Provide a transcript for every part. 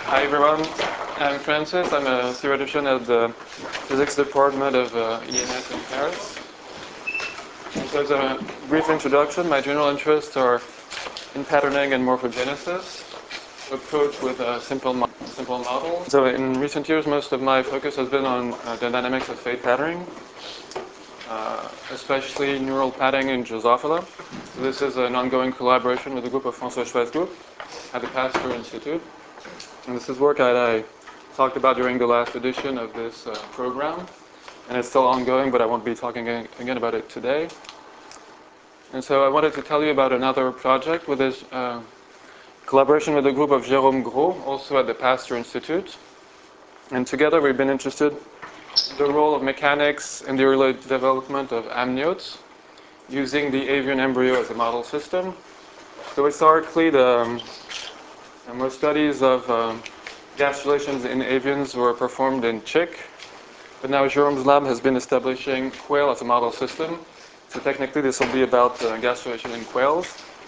Hi everyone, I'm Francis. I'm a theoretician at the physics department of ENS in Paris. And so as a brief introduction, my general interests are in patterning and morphogenesis, approach with simple models. So in recent years, most of my focus has been on the dynamics of phase patterning, especially neural padding in Drosophila. So this is an ongoing collaboration with a group of François Schwarzkopf at the Pasteur Institute. And this is work that I talked about during the last edition of this program. And it's still ongoing, but I won't be talking again about it today. And so I wanted to tell you about another project with this collaboration with a group of Jérôme Gros, also at the Pasteur Institute. And together we've been interested in the role of mechanics in the early development of amniotes, using the avian embryo as a model system. So historically, most studies of gastrulations in avians were performed in chick, but now Jérôme's lab has been establishing quail as a model system. So technically this will be about gastrulation in quails.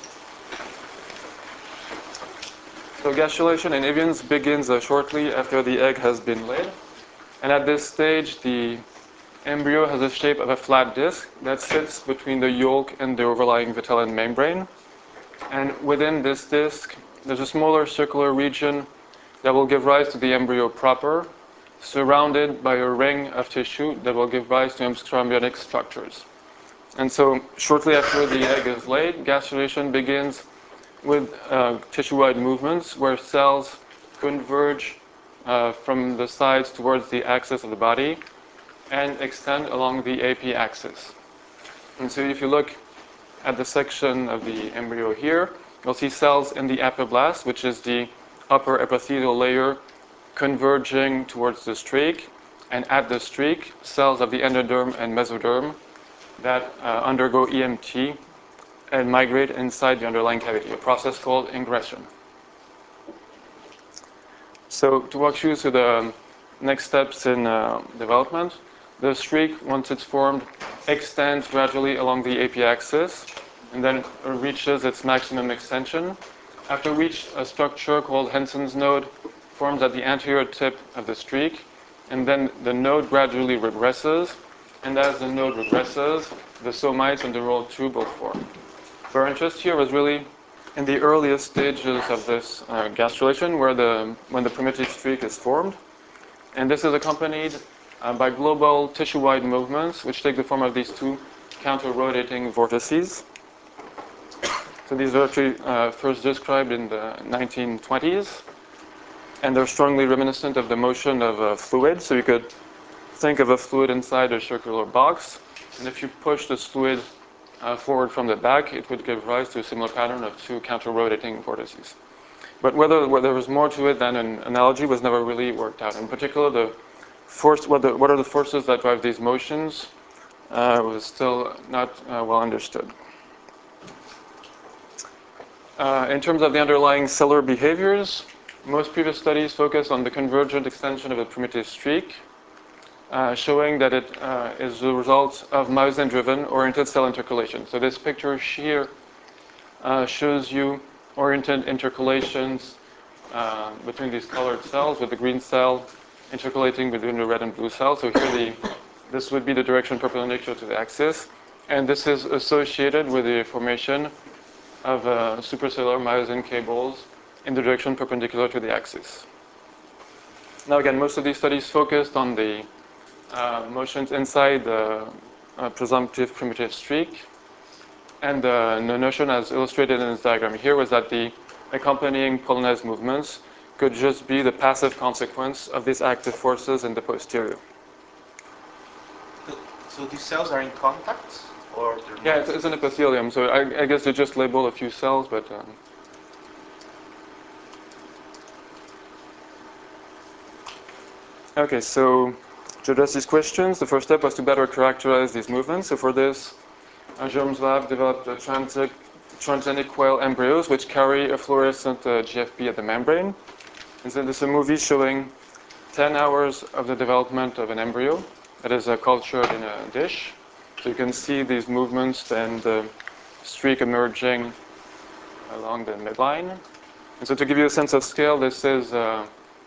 So gastrulation in avians begins shortly after the egg has been laid. And at this stage, the embryo has the shape of a flat disc that sits between the yolk and the overlying vitelline membrane. And within this disc, there's a smaller circular region that will give rise to the embryo proper, surrounded by a ring of tissue that will give rise to extraembryonic structures. And so shortly after the egg is laid, gastrulation begins with tissue-wide movements where cells converge from the sides towards the axis of the body and extend along the AP axis. And so if you look at the section of the embryo here, you'll see cells in the apoblast, which is the upper epithelial layer, converging towards the streak, and at the streak, cells of the endoderm and mesoderm that undergo EMT and migrate inside the underlying cavity, a process called ingression. So to walk you through the next steps in development, the streak, once it's formed, extends gradually along the AP axis and then reaches its maximum extension. After which, a structure called Henson's node forms at the anterior tip of the streak, and then the node gradually regresses, and as the node regresses, the somites and the rolled tube will form. Our interest here was really in the earliest stages of this gastrulation, when the primitive streak is formed. And this is accompanied by global tissue-wide movements, which take the form of these two counter-rotating vortices. So these were actually first described in the 1920s, and they're strongly reminiscent of the motion of a fluid. So you could think of a fluid inside a circular box, and if you push this fluid forward from the back, it would give rise to a similar pattern of two counter-rotating vortices. But whether there was more to it than an analogy was never really worked out. In particular, what are the forces that drive these motions was still not well understood. In terms of the underlying cellular behaviors, most previous studies focus on the convergent extension of a primitive streak, showing that it is the result of myosin-driven oriented cell intercalation. So this picture here shows you oriented intercalations between these colored cells, with the green cell intercalating between the red and blue cell. So here this would be the direction perpendicular to the axis, and this is associated with the formation of supracellular myosin cables in the direction perpendicular to the axis. Now again, most of these studies focused on the motions inside the presumptive primitive streak, and the notion as illustrated in this diagram here was that the accompanying polonaise movements could just be the passive consequence of these active forces in the posterior. So these cells are in contact? Or yeah, it's an epithelium, so I guess they just label a few cells, but okay, so to address these questions, the first step was to better characterize these movements. So for this, Jérôme's lab developed transgenic quail embryos which carry a fluorescent GFP at the membrane. And so this is a movie showing 10 hours of the development of an embryo that is cultured in a dish. So you can see these movements and the streak emerging along the midline. And so to give you a sense of scale, this is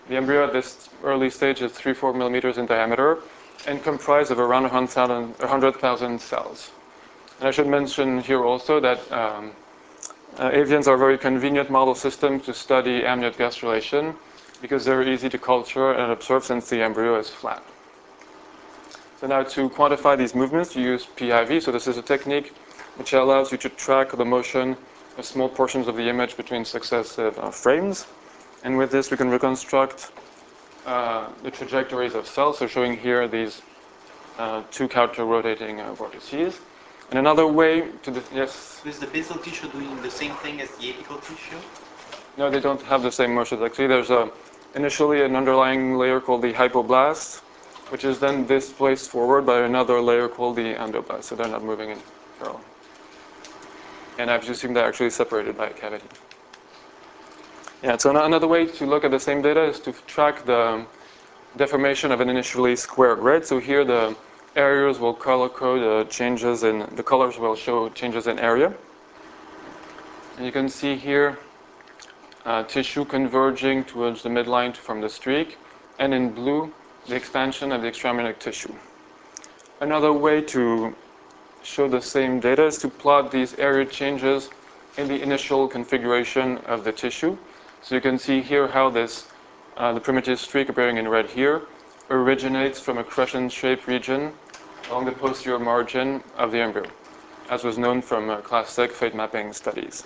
The embryo at this early stage is 3-4 millimeters in diameter and comprised of around 100,000 cells. And I should mention here also that avians are very convenient model systems to study amniote gastrulation because they're easy to culture and observe since the embryo is flat. So now to quantify these movements, you use PIV. So this is a technique which allows you to track the motion of small portions of the image between successive frames. And with this, we can reconstruct the trajectories of cells. So showing here these two counter-rotating vortices. And another way to yes? Is the basal tissue doing the same thing as the apical tissue? No, they don't have the same motions. Actually, there's initially an underlying layer called the hypoblast, which is then displaced forward by another layer called the endoblast. So they're not moving in parallel. And I've just assumed they're actually separated by a cavity. Yeah, so another way to look at the same data is to track the deformation of an initially square grid. So here the areas will color code changes in, the colors will show changes in area. And you can see here tissue converging towards the midline from the streak, and in blue, the expansion of the extramyonic tissue. Another way to show the same data is to plot these area changes in the initial configuration of the tissue. So you can see here how this, the primitive streak appearing in red here, originates from a crescent-shaped region along the posterior margin of the embryo, as was known from classic fate mapping studies.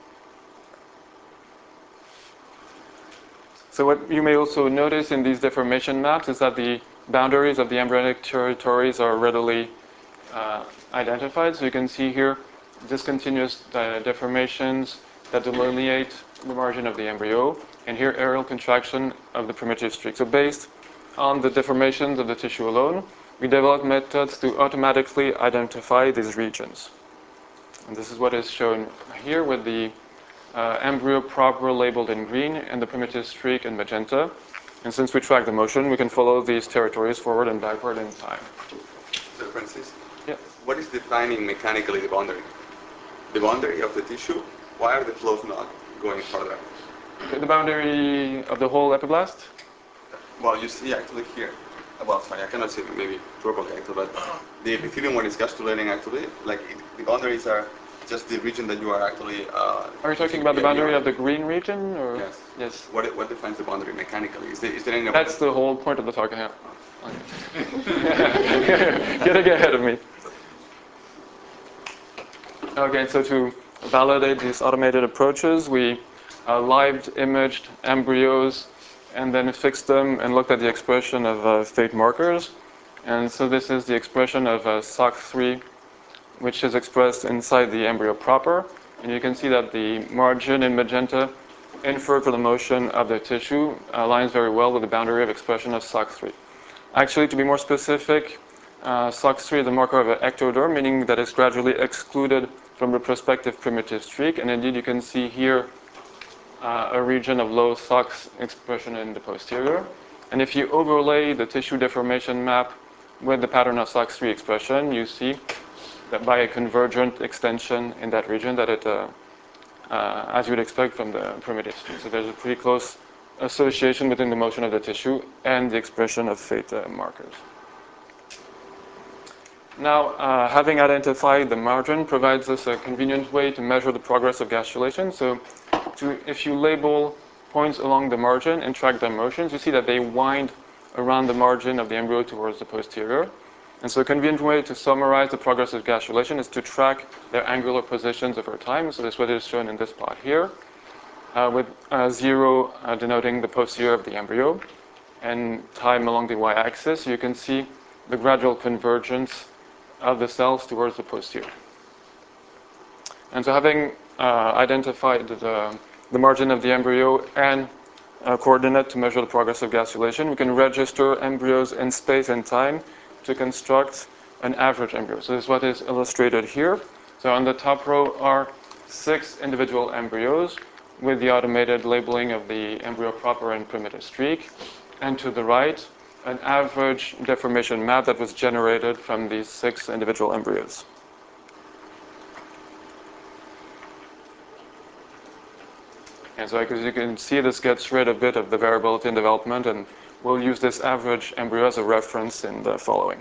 So what you may also notice in these deformation maps is that the boundaries of the embryonic territories are readily identified. So you can see here discontinuous deformations that delineate the margin of the embryo, and here areal contraction of the primitive streak. So based on the deformations of the tissue alone, we developed methods to automatically identify these regions. And this is what is shown here with the embryo proper labeled in green and the primitive streak in magenta. And since we track the motion, we can follow these territories forward and backward in time. So Francis, Yeah. what is defining mechanically the boundary? The boundary of the tissue, why are the flows not going further? The boundary of the whole epiblast? Well, you see actually here, well, sorry, I cannot see it maybe properly actually, but the epithelium when it's gastrulating actually, like the boundaries are just the region that you are actually... Are you talking about the boundary of the green region? Or? Yes. Yes. What defines the boundary mechanically? Is there any... That's the whole point of the talk. Yeah. Getting ahead of me. Okay, so to validate these automated approaches, we live imaged embryos and then fixed them and looked at the expression of fate markers. And so this is the expression of SOC3, which is expressed inside the embryo proper. And you can see that the margin in magenta inferred for the motion of the tissue aligns very well with the boundary of expression of SOC3. Actually, to be more specific, SOC3 is a marker of an ectoderm, meaning that it's gradually excluded from the prospective primitive streak. And indeed, you can see here a region of low SOX expression in the posterior. And if you overlay the tissue deformation map with the pattern of SOX3 expression, you see that by a convergent extension in that region that it, as you would expect from the primitive streak. So there's a pretty close association between the motion of the tissue and the expression of fate markers. Now, having identified the margin provides us a convenient way to measure the progress of gastrulation. So if you label points along the margin and track their motions, you see that they wind around the margin of the embryo towards the posterior. And so a convenient way to summarize the progress of gastrulation is to track their angular positions over time. So this is what is shown in this plot here, with 0 denoting the posterior of the embryo and time along the y-axis. You can see the gradual convergence of the cells towards the posterior. And so having identified the margin of the embryo and a coordinate to measure the progress of gastrulation, we can register embryos in space and time to construct an average embryo. So this is what is illustrated here. So on the top row are 6 individual embryos with the automated labeling of the embryo proper and primitive streak. And to the right, an average deformation map that was generated from these 6 individual embryos. And so as you can see, this gets rid a bit of the variability in development, and we'll use this average embryo as a reference in the following.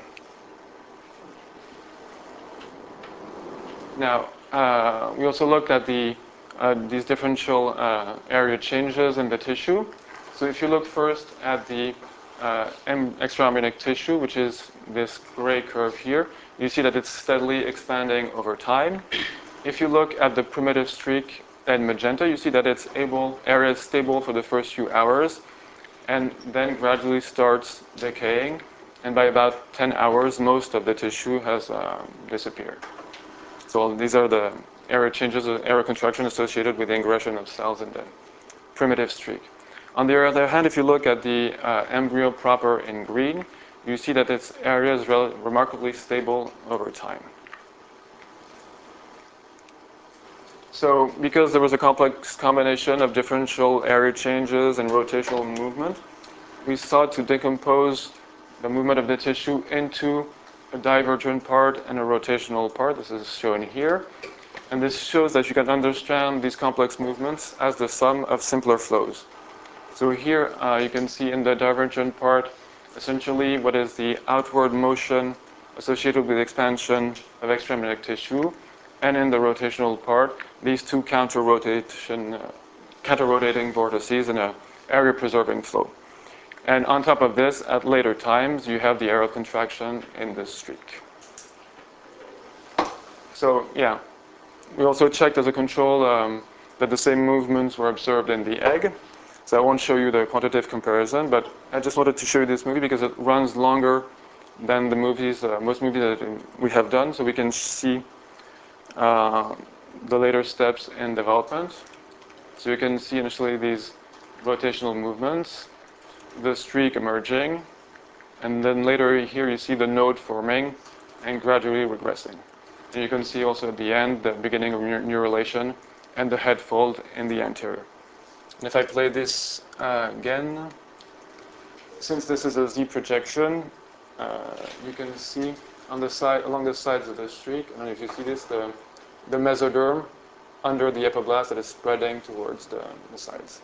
Now, we also looked at these differential area changes in the tissue. So if you look first at the extraembryonic tissue, which is this gray curve here, you see that it's steadily expanding over time. If you look at the primitive streak in magenta, you see that its area is stable for the first few hours and then gradually starts decaying. And by about 10 hours, most of the tissue has disappeared. So these are the area changes, area contraction associated with the ingression of cells in the primitive streak. On the other hand, if you look at the embryo proper in green, you see that its area is remarkably stable over time. So because there was a complex combination of differential area changes and rotational movement, we sought to decompose the movement of the tissue into a divergent part and a rotational part. This is shown here. And this shows that you can understand these complex movements as the sum of simpler flows. So here you can see in the divergent part essentially what is the outward motion associated with expansion of extraembryonic tissue, and in the rotational part, these two counter-rotating vortices in an area-preserving flow. And on top of this, at later times, you have the aerial contraction in the streak. So yeah, we also checked as a control that the same movements were observed in the egg. So I won't show you the quantitative comparison, but I just wanted to show you this movie because it runs longer than the movies, most movies that we have done, so we can see the later steps in development. So you can see initially these rotational movements, the streak emerging, and then later here you see the node forming and gradually regressing. And you can see also at the end the beginning of neurulation and the head fold in the anterior. And if I play this again, since this is a Z projection, you can see on the side, along the sides of the streak, I don't know if you see this, the mesoderm under the epiblast that is spreading towards the sides.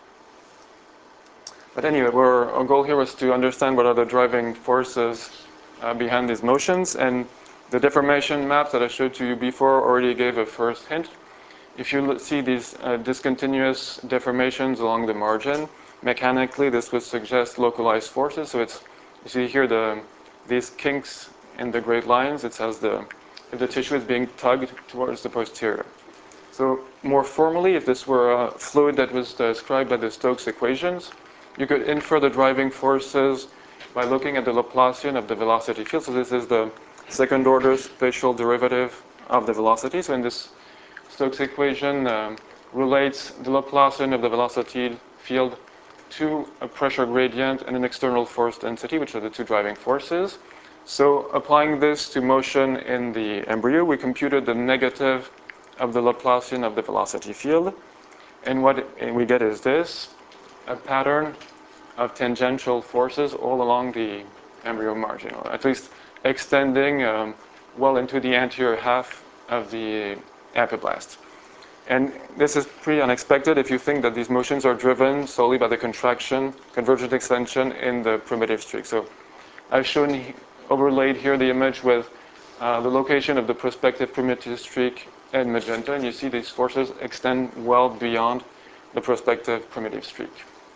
But anyway, our goal here was to understand what are the driving forces behind these motions, and the deformation maps that I showed to you before already gave a first hint. If you see these discontinuous deformations along the margin, mechanically this would suggest localized forces. So it's, you see here these kinks in the great lines, it says the tissue is being tugged towards the posterior. So more formally, if this were a fluid that was described by the Stokes equations, you could infer the driving forces by looking at the Laplacian of the velocity field. So this is the second order spatial derivative of the velocity. So in this Stokes equation relates the Laplacian of the velocity field to a pressure gradient and an external force density, which are the two driving forces. So applying this to motion in the embryo, we computed the negative of the Laplacian of the velocity field. And what we get is this, a pattern of tangential forces all along the embryo margin, or at least extending well into the anterior half of the epiblast. And this is pretty unexpected if you think that these motions are driven solely by the contraction, convergent extension in the primitive streak. So I've shown, overlaid here the image with the location of the prospective primitive streak in magenta, and you see these forces extend well beyond the prospective primitive streak.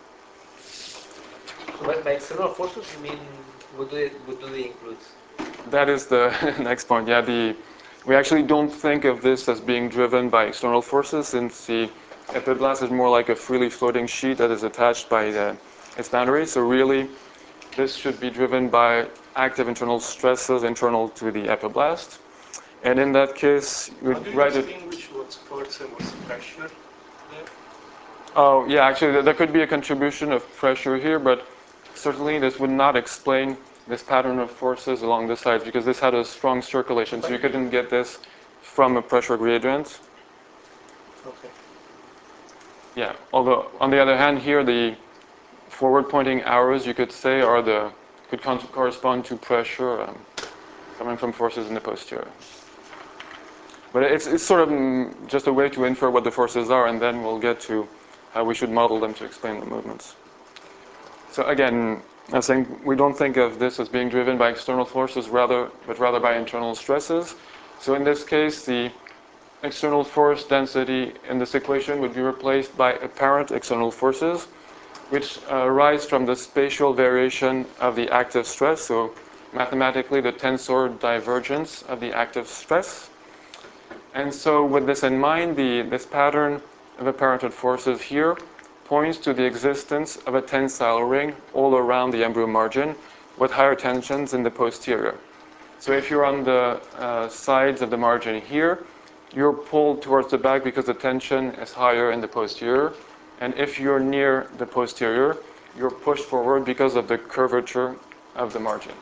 By external forces, you mean what do they include? That is the next point. Yeah, we actually don't think of this as being driven by external forces, since the epiblast is more like a freely floating sheet that is attached by its boundaries. So really, this should be driven by active internal stresses internal to the epiblast. And in that case, How do you distinguish what's force and what's pressure there? Oh, yeah, actually, there could be a contribution of pressure here, but certainly this would not explain this pattern of forces along the sides, because this had a strong circulation, so you couldn't get this from a pressure gradient. Okay. Yeah, although on the other hand, here the forward-pointing arrows, you could say, could correspond to pressure coming from forces in the posterior. But it's sort of just a way to infer what the forces are, and then we'll get to how we should model them to explain the movements. So again, I was saying we don't think of this as being driven by external forces, but rather by internal stresses. So in this case, the external force density in this equation would be replaced by apparent external forces, which arise from the spatial variation of the active stress. So mathematically, the tensor divergence of the active stress. And so with this in mind, this pattern of apparent forces here points to the existence of a tensile ring all around the embryo margin with higher tensions in the posterior. So if you're on the sides of the margin here, you're pulled towards the back because the tension is higher in the posterior. And if you're near the posterior, you're pushed forward because of the curvature of the margin.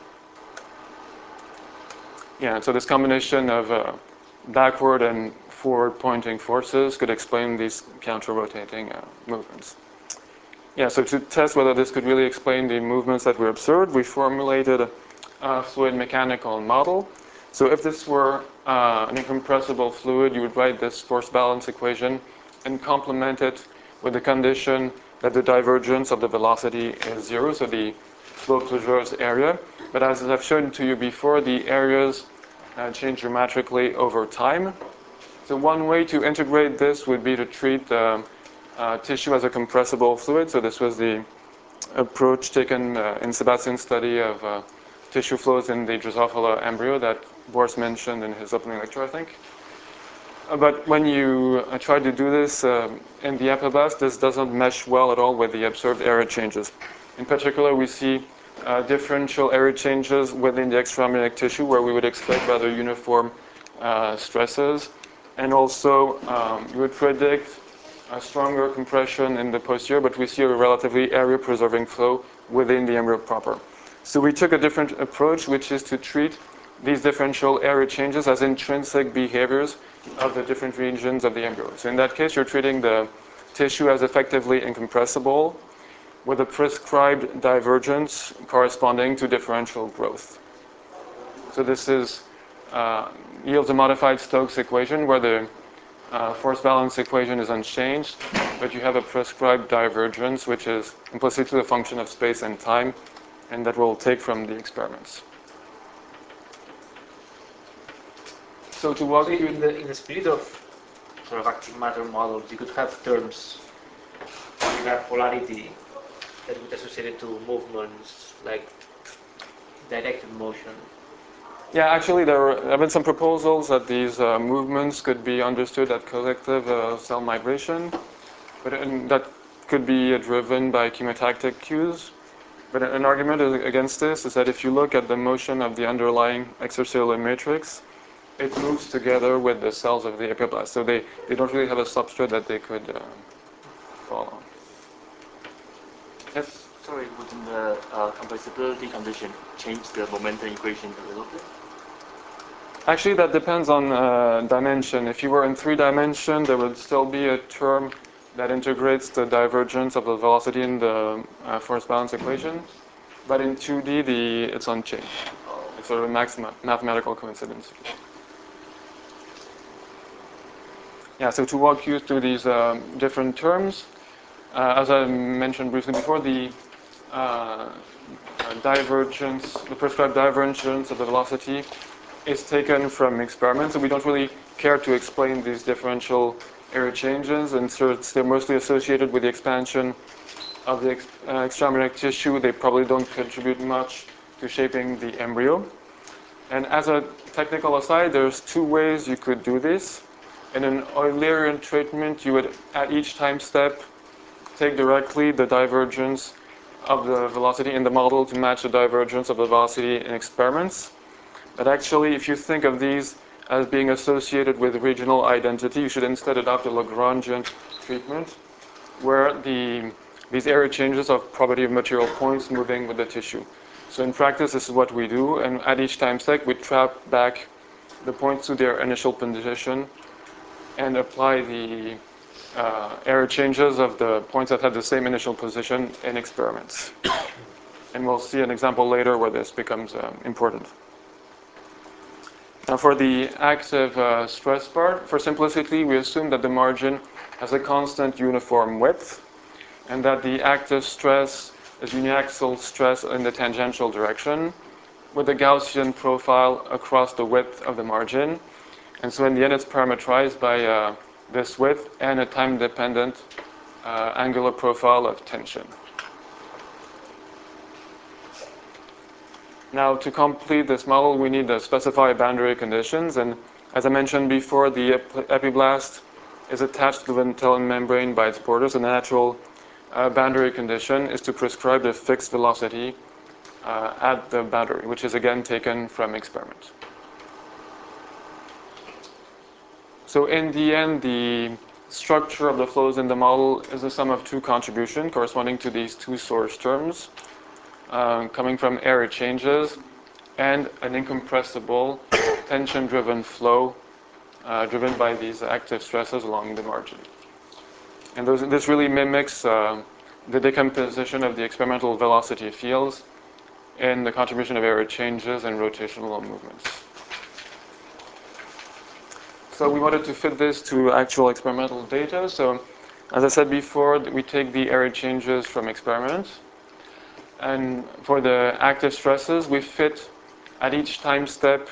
Yeah, so this combination of backward and forward-pointing forces could explain these counter-rotating movements. Yeah, so to test whether this could really explain the movements that we observed, we formulated a fluid mechanical model. So if this were an incompressible fluid, you would write this force balance equation and complement it with the condition that the divergence of the velocity is zero, so the flow closures area. But as I've shown to you before, the areas change dramatically over time. So one way to integrate this would be to treat the tissue as a compressible fluid. So this was the approach taken in Sebastian's study of tissue flows in the Drosophila embryo that Boris mentioned in his opening lecture, I think. But when you try to do this in the epiblast, this doesn't mesh well at all with the observed area changes. In particular, we see differential area changes within the extraembryonic tissue where we would expect rather uniform stresses. And also, you would predict a stronger compression in the posterior, but we see a relatively area-preserving flow within the embryo proper. So we took a different approach, which is to treat these differential area changes as intrinsic behaviors of the different regions of the embryo. So in that case, you're treating the tissue as effectively incompressible with a prescribed divergence corresponding to differential growth. So this yields a modified Stokes equation where the force balance equation is unchanged, but you have a prescribed divergence, which is implicitly a function of space and time, and that we'll take from the experiments. So to walk you in the spirit of sort of active matter models, you could have terms regard polarity that would associate it to movements like directed motion. Yeah, actually, there have been some proposals that these movements could be understood as collective cell migration, but that could be driven by chemotactic cues. But an argument against this is that if you look at the motion of the underlying extracellular matrix, it moves together with the cells of the epiblast. So they don't really have a substrate that they could follow. Yes? Sorry, wouldn't the compressibility condition change the momentum equation a little bit? Actually, that depends on dimension. If you were in 3 dimensions, there would still be a term that integrates the divergence of the velocity in the force balance equation. But in 2D, it's unchanged. It's sort of a mathematical coincidence. Yeah, so to walk you through these different terms, as I mentioned briefly before, the divergence, the prescribed divergence of the velocity is taken from experiments, and we don't really care to explain these differential area changes, and so they're mostly associated with the expansion of the extraembryonic tissue. They probably don't contribute much to shaping the embryo. And as a technical aside, there's 2 ways you could do this. In an Eulerian treatment, you would, at each time step, take directly the divergence of the velocity in the model to match the divergence of the velocity in experiments. But actually, if you think of these as being associated with regional identity, you should instead adopt a Lagrangian treatment, where these area changes are property of material points moving with the tissue. So in practice, this is what we do, and at each time step, we trap back the points to their initial position and apply the area changes of the points that had the same initial position in experiments. And we'll see an example later where this becomes important. Now for the active stress part, for simplicity, we assume that the margin has a constant uniform width and that the active stress is uniaxial stress in the tangential direction with a Gaussian profile across the width of the margin. And so in the end, it's parameterized by this width and a time-dependent angular profile of tension. Now, to complete this model, we need to specify boundary conditions. And as I mentioned before, the epiblast is attached to the ventellum membrane by its borders. And the natural boundary condition is to prescribe a fixed velocity at the boundary, which is again taken from experiment. So in the end, the structure of the flows in the model is the sum of two contributions corresponding to these two source terms. Coming from area changes and an incompressible tension-driven flow driven by these active stresses along the margin. And this really mimics the decomposition of the experimental velocity fields in the contribution of area changes and rotational movements. So we wanted to fit this to actual experimental data. So as I said before, we take the area changes from experiments. And for the active stresses, we fit at each time step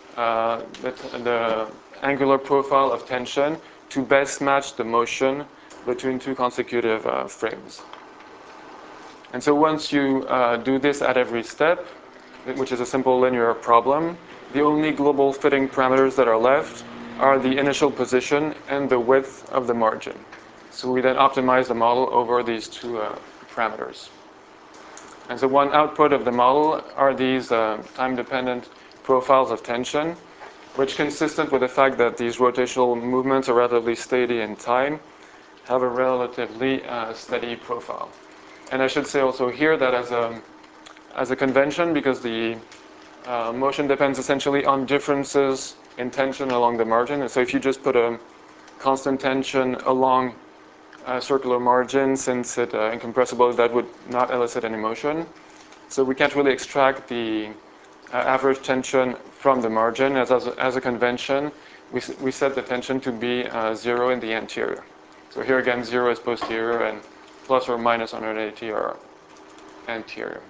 the angular profile of tension to best match the motion between two consecutive frames. And so once you do this at every step, which is a simple linear problem, the only global fitting parameters that are left are the initial position and the width of the margin. So we then optimize the model over these two parameters. And so one output of the model are these time-dependent profiles of tension, which, consistent with the fact that these rotational movements are relatively steady in time, have a relatively steady profile. And I should say also here that as a convention, because the motion depends essentially on differences in tension along the margin, and so if you just put a constant tension along a circular margin, since it's incompressible, that would not elicit any motion. So we can't really extract the average tension from the margin. As a convention, we set the tension to be 0 in the anterior. So here again, 0 is posterior, and plus or minus 180 are anterior.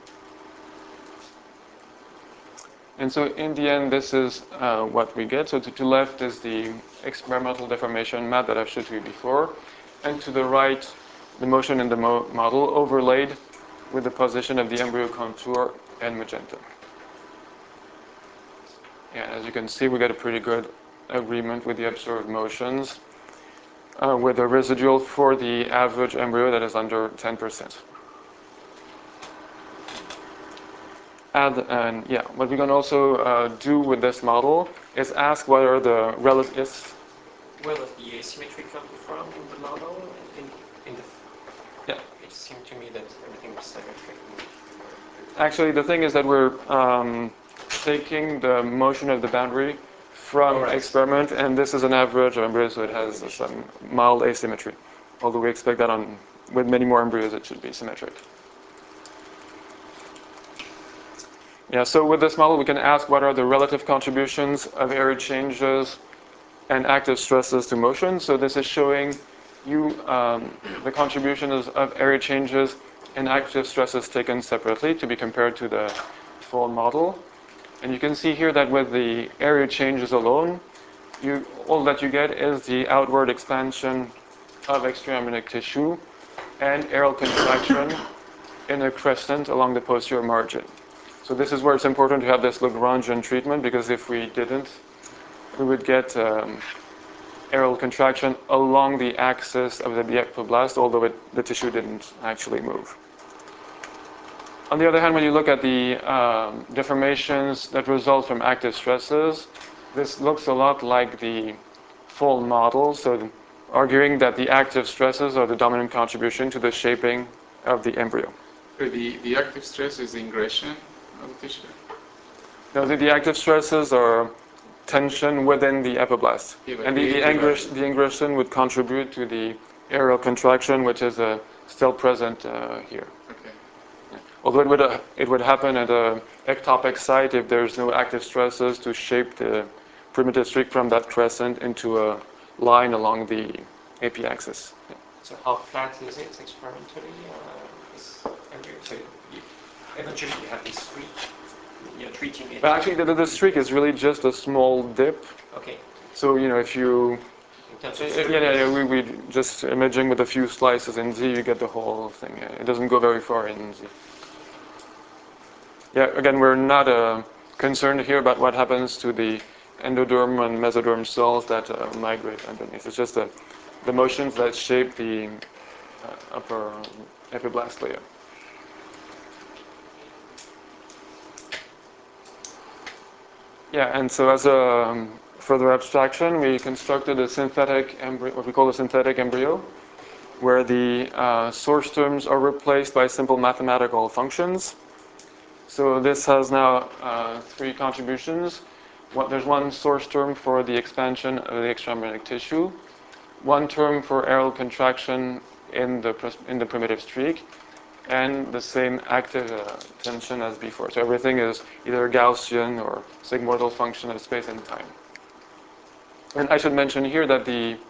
And so in the end, this is what we get. So to the left is the experimental deformation map that I've showed you before. And to the right, the motion in the model overlaid with the position of the embryo contour and magenta. And as you can see, we get a pretty good agreement with the observed motions with a residual for the average embryo that is under 10%. And yeah, what we can also do with this model is ask what are the relative. Where does the asymmetry come from in the model? Yeah. It seemed to me that everything was symmetric. Actually, the thing is that we're taking the motion of the boundary from experiment, and this is an average of embryos, so it has some mild asymmetry. Although we expect that with many more embryos, it should be symmetric. Yeah, so with this model, we can ask what are the relative contributions of area changes and active stresses to motion. So this is showing you the contributions of area changes and active stresses taken separately to be compared to the full model. And you can see here that with the area changes alone, all that you get is the outward expansion of extraembryonic tissue and aerial contraction in a crescent along the posterior margin. So this is where it's important to have this Lagrangian treatment, because if we didn't, we would get aerial contraction along the axis of the epiblast, although the tissue didn't actually move. On the other hand, when you look at the deformations that result from active stresses, this looks a lot like the full model, so arguing that the active stresses are the dominant contribution to the shaping of the embryo. So the active stress is the ingression of the tissue? No, the active stresses are tension within the epiblast. Yeah, And the ingression would contribute to the aerial contraction, which is still present here. Okay. Although it would happen at an ectopic site if there's no active stresses to shape the primitive streak from that crescent into a line along the AP axis. Yeah. So how flat is it experimentally? So eventually you have this streak. You're treating it. But actually, the streak is really just a small dip. Okay. So if you In terms of we just imaging with a few slices in Z, you get the whole thing. It doesn't go very far in Z. Yeah, again, we're not concerned here about what happens to the endoderm and mesoderm cells that migrate underneath. It's just the motions that shape the upper epiblast layer. Yeah, and so as a further abstraction, we constructed a synthetic embryo, what we call a synthetic embryo, where the source terms are replaced by simple mathematical functions. So this has now three contributions. There's one source term for the expansion of the extraembryonic tissue, one term for aerial contraction in the primitive streak, and the same active tension as before. So everything is either Gaussian or sigmoidal function of space and time. And I should mention here that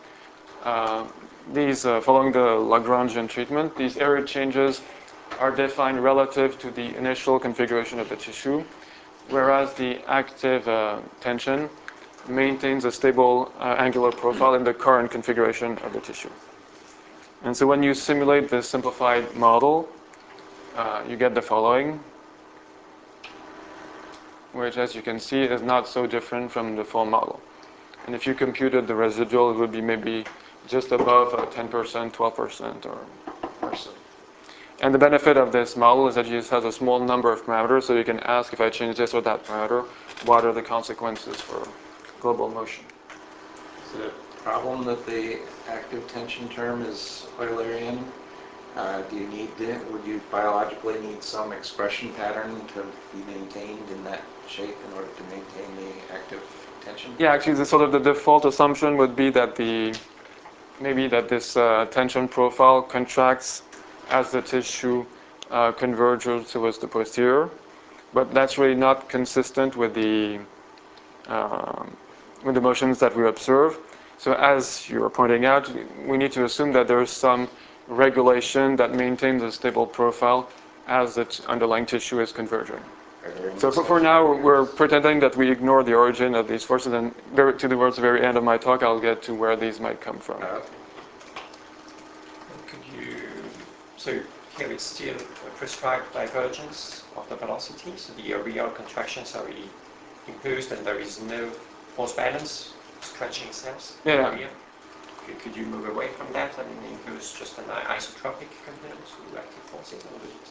these following the Lagrangian treatment, these area changes are defined relative to the initial configuration of the tissue, whereas the active tension maintains a stable angular profile in the current configuration of the tissue. And so when you simulate this simplified model, you get the following, which, as you can see, is not so different from the full model. And if you computed the residual, it would be maybe just above 10%, 12% or so. And the benefit of this model is that it just has a small number of parameters, so you can ask, if I change this or that parameter, what are the consequences for global motion? Is it a problem that the active tension term is Eulerian? Would you biologically need some expression pattern to be maintained in that shape in order to maintain the active tension? Yeah, actually, the default assumption would be that this tension profile contracts as the tissue converges towards the posterior, but that's really not consistent with the motions that we observe. So as you were pointing out, we need to assume that there is some regulation that maintains a stable profile as the underlying tissue is converging. So for now, we're pretending that we ignore the origin of these forces, and towards the very end of my talk, I'll get to where these might come from. So here it's still prescribed divergence of the velocity, so the real contractions are really imposed and there is no force balance stretching cells. Yeah. Could you move away from that and impose just an isotropic component to active forces?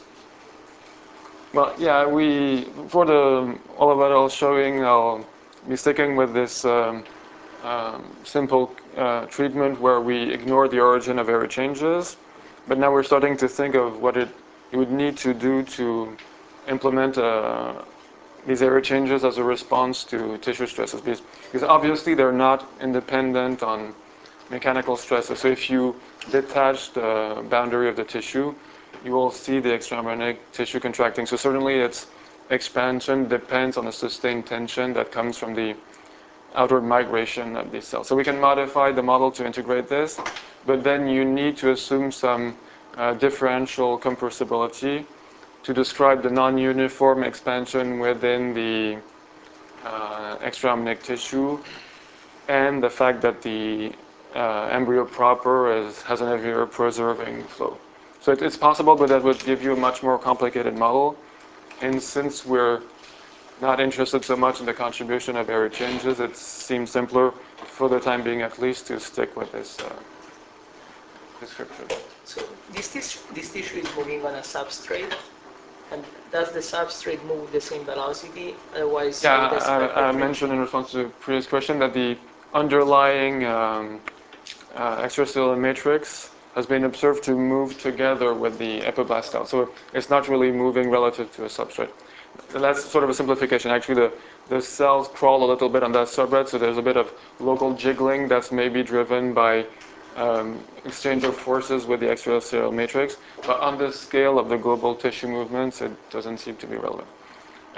Well, yeah, for all of what I was showing, I'll be sticking with this simple treatment where we ignore the origin of area changes. But now we're starting to think of what it would need to do to implement these area changes as a response to tissue stresses. Because obviously they're not independent on mechanical stresses. So if you detach the boundary of the tissue, you will see the extraembryonic tissue contracting. So certainly its expansion depends on the sustained tension that comes from the outward migration of these cells. So we can modify the model to integrate this, but then you need to assume some differential compressibility to describe the non-uniform expansion within the extraembryonic tissue and the fact that the embryo proper has an heavier preserving flow. So it's possible, but that would give you a much more complicated model. And since we're not interested so much in the contribution of area changes, it seems simpler, for the time being at least, to stick with this description. So this tissue is moving on a substrate, and does the substrate move with the same velocity? Otherwise, I mentioned in response to the previous question that the underlying extracellular matrix has been observed to move together with the epiblast cell. So it's not really moving relative to a substrate. That's sort of a simplification. Actually, the cells crawl a little bit on that substrate, so there's a bit of local jiggling that's maybe driven by exchange of forces with the extracellular matrix. But on the scale of the global tissue movements, it doesn't seem to be relevant.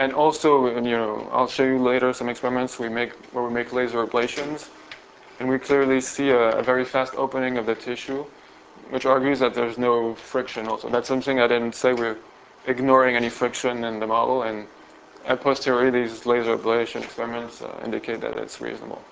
And also, I'll show you later some experiments where we make laser ablations, and we clearly see a very fast opening of the tissue, which argues that there's no friction also. That's something I didn't say. We're ignoring any friction in the model, and a posteriori, these laser ablation experiments indicate that it's reasonable.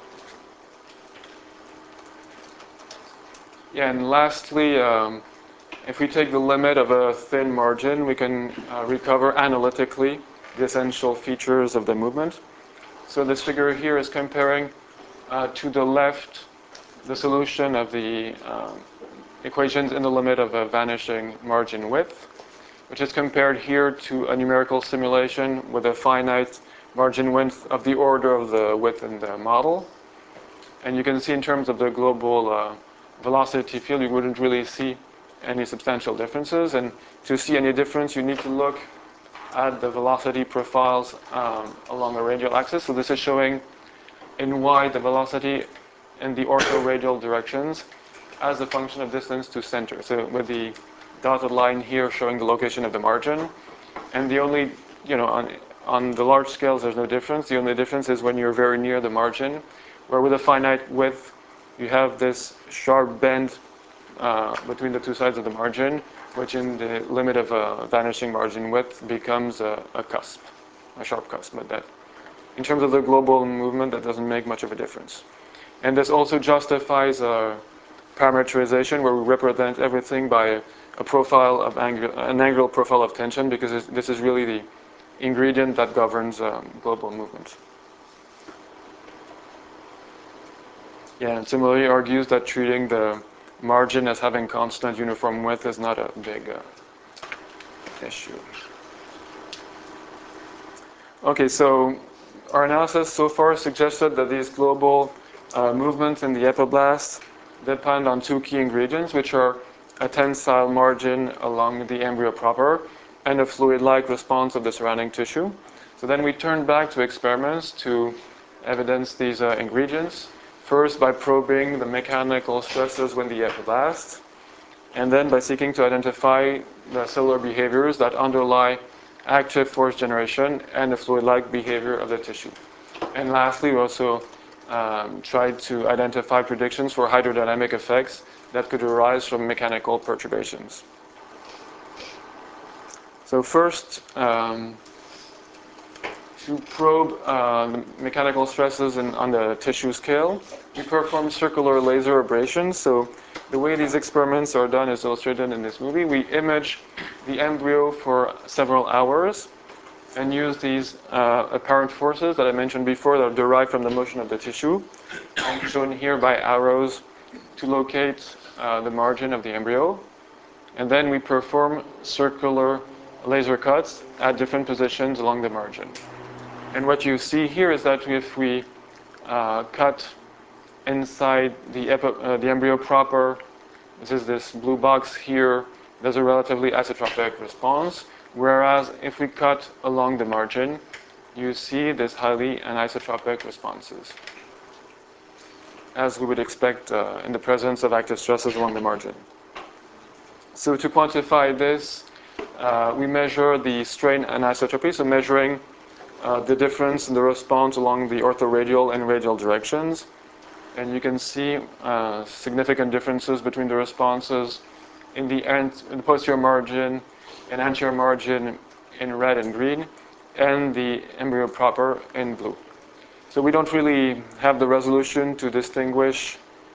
Yeah, and lastly, if we take the limit of a thin margin, we can recover analytically the essential features of the movement. So this figure here is comparing to the left the solution of the equations in the limit of a vanishing margin width, which is compared here to a numerical simulation with a finite margin width of the order of the width in the model. And you can see in terms of the global velocity field, you wouldn't really see any substantial differences. And to see any difference, you need to look at the velocity profiles along the radial axis. So this is showing in Y the velocity in the orthoradial directions as a function of distance to center. So with the dotted line here showing the location of the margin. And the only, on the large scales, there's no difference. The only difference is when you're very near the margin, where with a finite width, you have this sharp bend between the two sides of the margin, which in the limit of a vanishing margin width becomes a cusp, a sharp cusp. But that, in terms of the global movement, that doesn't make much of a difference. And this also justifies parameterization, where we represent everything by a profile of an angular profile of tension, because this is really the ingredient that governs global movement. Yeah, and similarly argues that treating the margin as having constant uniform width is not a big issue. Okay, so our analysis so far suggested that these global movements in the epiblast depend on two key ingredients, which are a tensile margin along the embryo proper and a fluid-like response of the surrounding tissue. So then we turned back to experiments to evidence these ingredients. First, by probing the mechanical stresses within the epiblast, and then by seeking to identify the cellular behaviors that underlie active force generation and the fluid-like behavior of the tissue. And lastly, we also tried to identify predictions for hydrodynamic effects that could arise from mechanical perturbations. So first, to probe the mechanical stresses on the tissue scale, we perform circular laser abrasions. So the way these experiments are done is illustrated in this movie. We image the embryo for several hours and use these apparent forces that I mentioned before that are derived from the motion of the tissue, and shown here by arrows, to locate the margin of the embryo. And then we perform circular laser cuts at different positions along the margin. And what you see here is that if we cut inside the embryo proper, this is this blue box here, there's a relatively isotropic response. Whereas if we cut along the margin, you see this highly anisotropic responses, as we would expect in the presence of active stresses along the margin. So to quantify this, we measure the strain anisotropy, so measuring the difference in the response along the orthoradial and radial directions. And you can see significant differences between the responses in the posterior margin and anterior margin in red and green, and the embryo proper in blue. So we don't really have the resolution to distinguish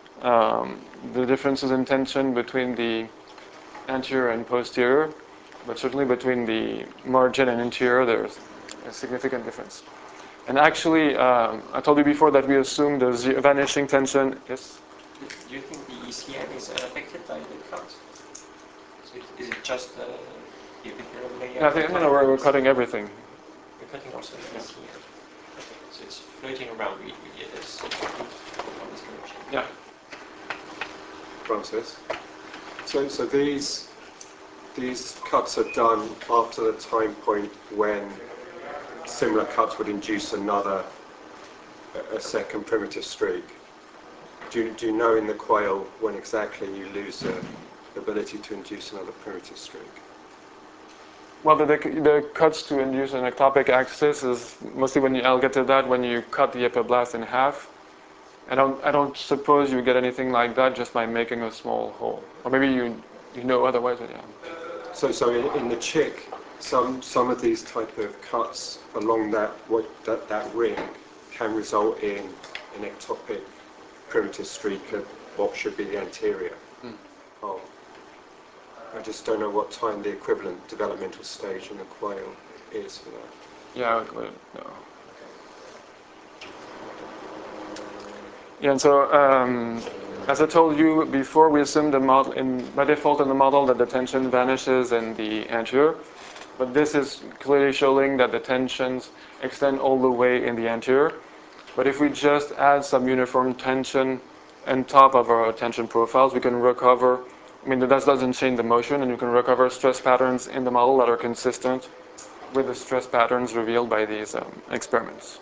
the differences in tension between the anterior and posterior, but certainly between the margin and interior, there's a significant difference. And actually, I told you before that we assume the vanishing tension. Yes? Do you think the ECM is unaffected by the cut? So is it just the epithelial layer? Yeah, I think we're cutting everything. We're cutting also the ECM. So it's floating around with this on this direction. Yeah. Francis. So these cuts are done after the time point when similar cuts would induce a second primitive streak. Do you know in the quail when exactly you lose the ability to induce another primitive streak? Well, the cuts to induce an ectopic axis is mostly when I'll get to that when you cut the epiblast in half. I don't suppose you get anything like that just by making a small hole, or maybe you know otherwise. But yeah. So in the chick, some of these type of cuts along that ring can result in an ectopic primitive streak at what should be the anterior. I just don't know what time the equivalent developmental stage in the quail is for that. Yeah, no. Yeah, and so as I told you before, we assume the model by default in the model that the tension vanishes in the anterior, but this is clearly showing that the tensions extend all the way in the anterior. But if we just add some uniform tension on top of our tension profiles, we can recover. I mean, that doesn't change the motion, and you can recover stress patterns in the model that are consistent with the stress patterns revealed by these experiments.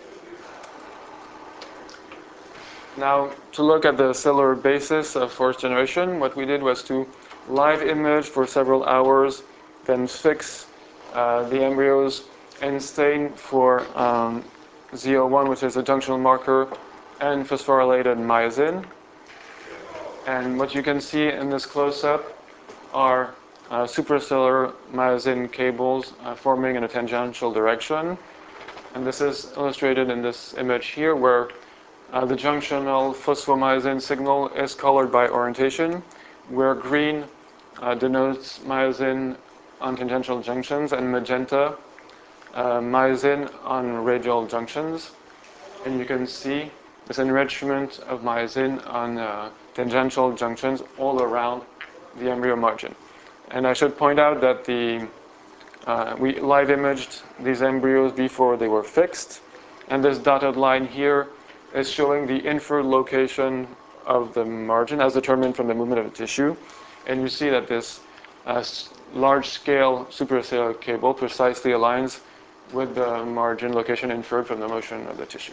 Now, to look at the cellular basis of force generation, what we did was to live image for several hours, then fix the embryos and stain for ZO1, which is a junctional marker, and phosphorylated myosin. And what you can see in this close-up are supracellular myosin cables forming in a tangential direction. And this is illustrated in this image here, where the junctional phosphomyosin signal is colored by orientation, where green denotes myosin on tangential junctions and magenta myosin on radial junctions. And you can see this enrichment of myosin on tangential junctions all around the embryo margin. And I should point out that we live imaged these embryos before they were fixed, and this dotted line here is showing the inferred location of the margin as determined from the movement of the tissue. And you see that this large-scale supracellular cable precisely aligns with the margin location inferred from the motion of the tissue.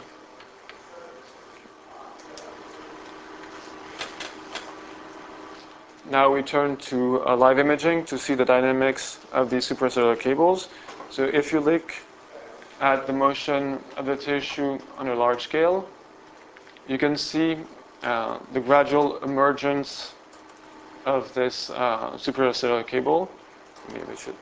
Now we turn to live imaging to see the dynamics of these supracellular cables. So if you look at the motion of the tissue on a large scale, you can see the gradual emergence of this supracellular cable. Maybe we should.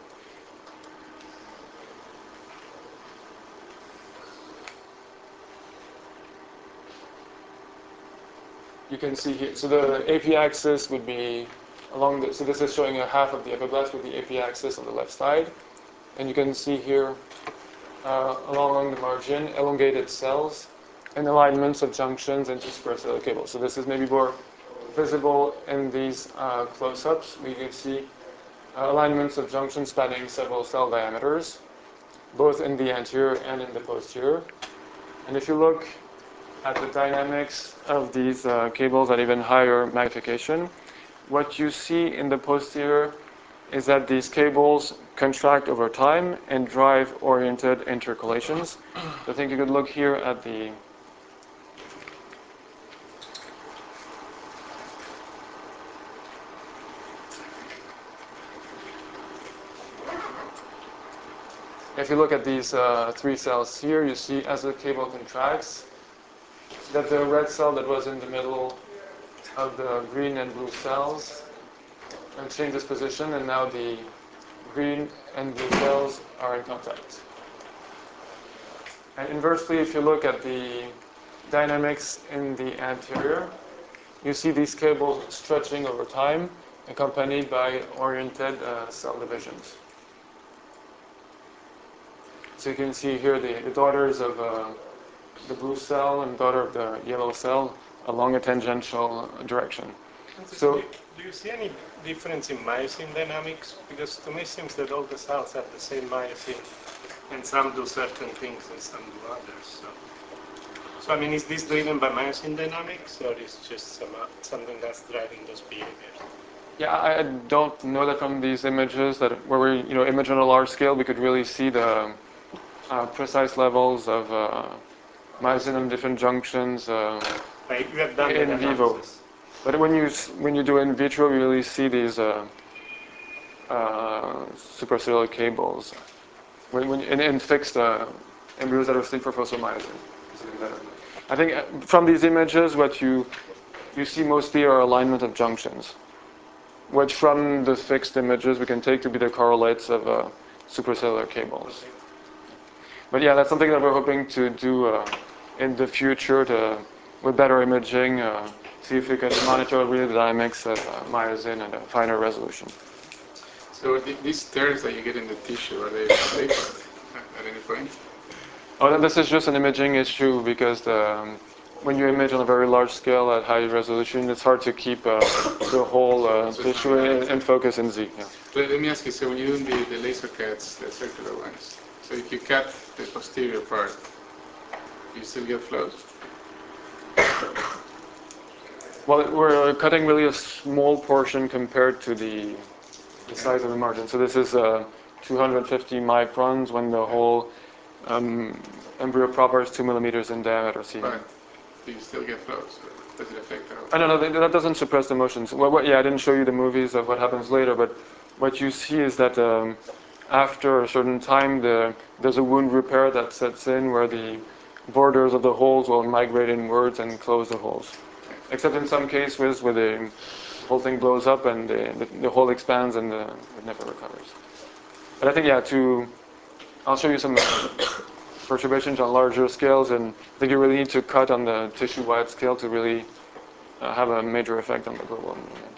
You can see here, so the AP axis would be along the, so this is showing a half of the epiblast with the AP axis on the left side. And you can see here along the margin, elongated cells and alignments of junctions into supracellular cables. So this is maybe more visible in these close-ups. We can see alignments of junctions spanning several cell diameters, both in the anterior and in the posterior. And if you look at the dynamics of these cables at even higher magnification, what you see in the posterior is that these cables contract over time and drive oriented intercalations. So I think you could look here at the if you look at these three cells here, you see as the cable contracts that the red cell that was in the middle of the green and blue cells and changes position, and now the green and blue cells are in contact. And inversely, if you look at the dynamics in the anterior, you see these cables stretching over time, accompanied by oriented cell divisions. So you can see here the daughters of the blue cell and daughter of the yellow cell along a tangential direction. So, do you see any difference in myosin dynamics? Because to me it seems that all the cells have the same myosin, and some do certain things and some do others. So I mean, is this driven by myosin dynamics, or is just something that's driving those behaviors? Yeah, I don't know that from these images that where we image on a large scale, we could really see the precise levels of myosin on different junctions Right, you have done in vivo. But when you do in vitro, you really see these supracellular cables in fixed embryos that are asleep for fossil-myosin. I think from these images, what you see mostly are alignment of junctions, which from the fixed images we can take to be the correlates of supracellular cables. But yeah, that's something that we're hoping to do in the future with better imaging, see if we can monitor really the dynamics of myosin at a finer resolution. So these tears that you get in the tissue, are they safe at any point? Oh, this is just an imaging issue because when you image on a very large scale at high resolution, it's hard to keep the whole tissue in focus in Z. Yeah. Let me ask you, so when you're doing the laser cuts, the circular ones, so if you cut the posterior part, you still get flows? Well, we're cutting really a small portion compared to the size of the margin. So this is 250 microns when the whole embryo proper is 2 millimeters in diameter. But do you still get flows? Or does it affect the whole? I don't know, that doesn't suppress the motions. Yeah, I didn't show you the movies of what happens later, but what you see is that after a certain time, there's a wound repair that sets in where the borders of the holes will migrate inwards and close the holes. Except in some cases where the whole thing blows up and the hole expands and it never recovers. But I think, yeah, I'll show you some perturbations on larger scales, and I think you really need to cut on the tissue-wide scale to really have a major effect on the global movement.